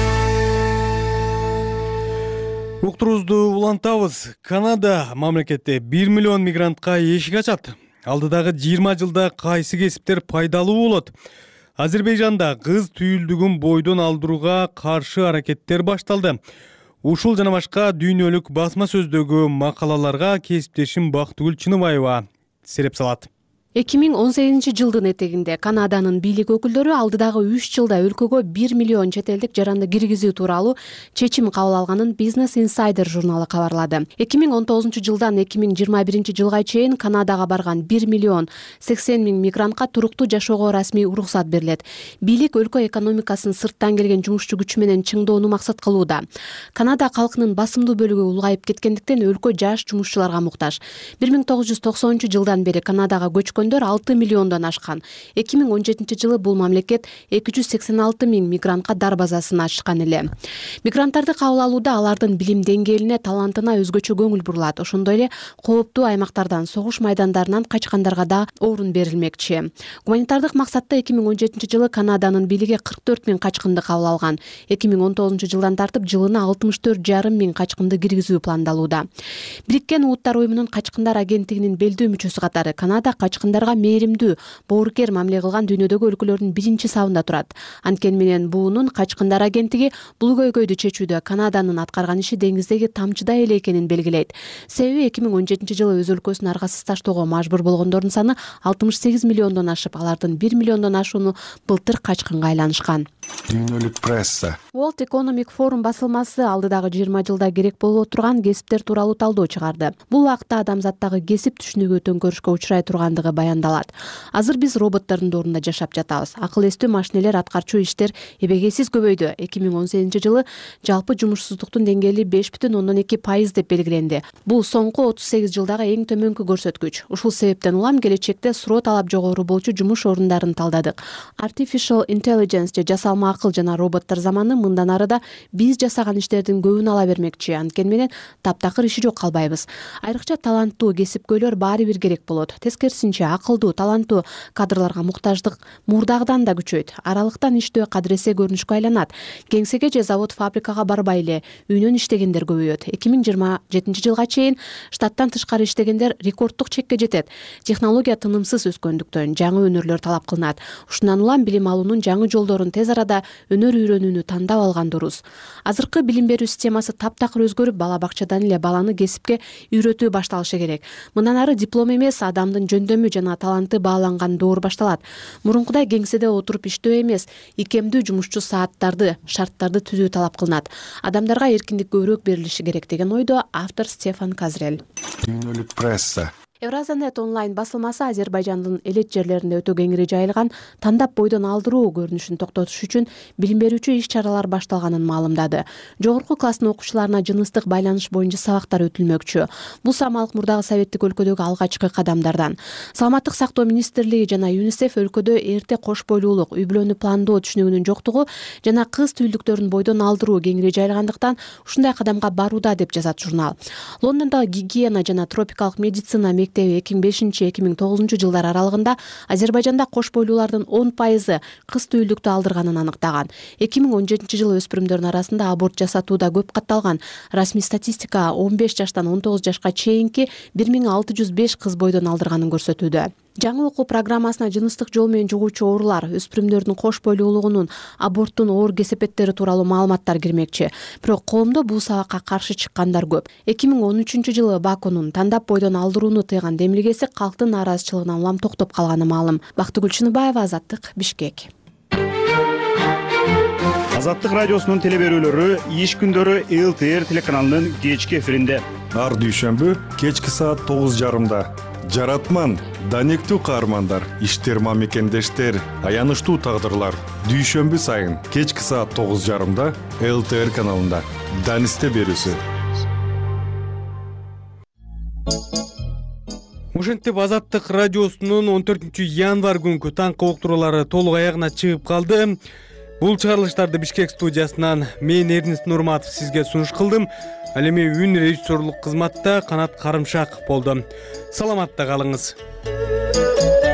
Уктуруубузду улантабыз. Канада мамлекетте бир миллион мигрантка эшик ачат. Алдыдагы жыйырма жылда кайсы кесиптер пайдалуу болот? Азербайжанда кыз түйүлдүгүн бойдон алдырууга каршы аракеттер башталды. Ушул жана башка дүйнөлүк басма сөздөгү макалаларга кесиптешим Бактыгүл Чыныбаева сереп салат. эки миң он сегизинчи жылдын этегинде Канаданын бийлик өкүлдөрү алдыдагы үч жылда өлкөгө бир миллион чет элдик жаранды киргизүү тууралуу чечим кабыл алганын Business Insider журналы кабарлады. эки миң он тогузунчу жылдан эки миң жыйырма биринчи жылга чейин Канадага барган бир миллион сексен миң мигрантка туруктуу жашоого расмий уруксат берилет. Бийлик өлкө экономикасын сырттан келген жумушчу күч менен чыңдоону максат кылууда. Канада калкынын басымдуу бөлүгү улгайып кеткендиктен өлкө жаш жумушчуларга муктаж. бир миң тогуз жүз токсонунчу жылдан бери Канадага көчкөн алты миллиондон ашкан. эки миң он жетинчи жылы бул мамлекет эки жүз сексен алты миң мигрантка дар базасын ачкан эле. Мигранттарды кабыл алууда алардын билим деңгээлине, талантына өзгөчө көңүл бурулат. Ошондой эле кооптуу аймактардан, согуш майдандарынан качкандарга да орун берилмекчи. Гуманитардык максатта эки миң он жетинчи жылы Канаданын бийлиги кырк төрт миң качкынды кабыл алган. эки миң он тогузунчу жылдан тартып жылына алтымыш төрт жарым миң качкынды киргизүү пландалууда. Бириккен Улуттар уюмунун качкындар агенттигинин белдүү мүчөсү катары Канада качкындарга мээримдүү, боорукер мамиле кылган дүйнөдөгү өлкөлөрдүн биринчи сабында турат. Анткени менен буунун качкындар агенттиги бул көйгөйдү чечүүдө Канаданын аткарган иши деңиздеги тамчыдай эле экенин белгилейт. Себеби эки миң он жетинчи жылы өз өлкөсүн аргасыз таштоого мажбур болгондордун саны алтымыш сегиз миллиондон ашып, алардын бир миллиондон ашууну былтыр качкынга айланышкан. Дүйнөлүк пресса. World Economic Forum басылмасы алдыдагы жыйырма жылда керек болуп турган кесиптер тууралуу талдоо чыгарды. Бул убакта адамзаттагы кесип түшүнүгү төңкөрүшкө учурай тургандыгы баяндалат. Азыр биз роботтордун доорунда жашап жатабыз. Акыл эстүү машинелер аткарчу иштер эбегейсиз көбөйдү. эки миң он сегизинчи жылы жалпы жумушсуздуктун деңгээли беш бүтүн ондон эки пайыз деп белгиленди. Бул соңку отуз сегиз жылдагы эң төмөнкү көрсөткүч. Ушул себептен улам келечекте суроо талап жогору болчу жумуш орундарын талдадык. Artificial Intelligence же жасалма акыл жана роботтор заманы мындан ары да биз жасаган иштердин көбүн ала бермекчи. Анткени менен таптакыр иши жок калбайбыз. Айрыкча таланттуу кесипкөйлөр баары бир керек болот. Тескерисинче акылдуу, таланттуу кадрларга муктаждык мурдагыдан да күчөйт. Аралыктан иштөө кадыресе көрүнүшкө айланат. Кеңсеге же завод фабрикага барбай эле үйүнөн иштегендер көбөйөт. эки миң жыйырма жетинчи жылга чейин штаттан тышкары иштегендер рекорддук чекке жетет. Технология тынымсыз өскөндүктөн жаңы өнөрлөр талап кылынат. Ушундан улам билим алуунун жаңы жолдорун тез арада өнөр үйрөнүүнү тандап алган дурус. Азыркы билим берүү системасы таптакыр өзгөрүп, бала бакчадан эле баланы кесипке үйрөтүү башталышы керек. Мындан ары диплом эмес, адамдын жөндөмү жана таланты бааланган доор башталат. Мурункудай кеңседе отуруп иштөө эмес, икемдүү жумушчу сааттарды, шарттарды түзүү талап кылынат. Адамдарга эркиндик көбүрөөк берилиши керек деген ойдо автор Стефан Казрель. Дүйнөлүк пресса. Евразанет онлайн басылмасы Азербайжандын элет жерлеринде өтө кеңири жайылган тандап бойдон алдыруу көрүнүшүн токтотуш үчүн билим берүүчү иш-чаралар башталганын маалымдады. Жогорку класстын окуучуларына жыныстык байланыш боюнча сабактар өтүлмөкчү. Бул самалык мурдагы советтик өлкөдөгү алгачкы кадамдардан. Саламаттык сактоо министрлиги жана ЮНИСЕФ өлкөдө эрте кош бойлуулук, үй бүлөнү пландоо түшүнүгүнүн жоктугу жана кыз түйүлдүктөрүн бойдон алдыруу кеңири жайылгандыктан ушундай кадамга барууда деп жазат журнал. Лондондогу гигиена жана тропикалык медицина эки миң бешинчи эки миң тогузунчу жылдар аралыгында Азербайжанда кош бойлуулардын он пайызы кыз түйүлдүктү алдырганын аныктаган. эки миң он жетинчи жылы өспүрүмдөрдүн арасында аборт жасатууда көп катталган. Расмий статистика он беш жаштан он тогуз жашка чейинки бир миң алты жүз беш кыз бойдон алдырганын көрсөтүүдө. Жаңы окуу программасына жыныстык жол менен жугуучу оорулар, өспүрүмдөрдүн кош бойлуулугунун, аборттун оор кесепеттери тууралуу маалыматтар кирмекчи. Бирок коомдо бул сабакка каршы чыккандар көп. эки миң он үчүнчү жылы Бакунун тандап бойдон алдырууну тыйган демилгеси калктын нааразычылыгынан улам токтоп калганы маалым. Бактыгүл Чыныбаева, Азаттык, Бишкек. Азаттык радиосунун теле берүүлөрү иш күндөрү эл ти эр телеканалынын кечки эфиринде. ар дүйшөмбү кечки саат тогуз жарымда. Жаратман, данектүү каармандар, иштер мамекендештер, аянычтуу тагдырлар. Дүйшөмбү сайын кечки саат тогуз жарымда эл тэ эр каналында. Данисте берүүсү. Ошентип Азаттык радиосунун он төртүнчү январь күнкү таңкы уктуруулары толук аягына чыгып калды. Бул чыгарылыштарды Бишкек студиясынан мен Эрнест Нурматов сизге сунуш кылдым. Ал эми үн режиссерлук кызматта Канат Карымшаков болду. Саламатта калыңыз.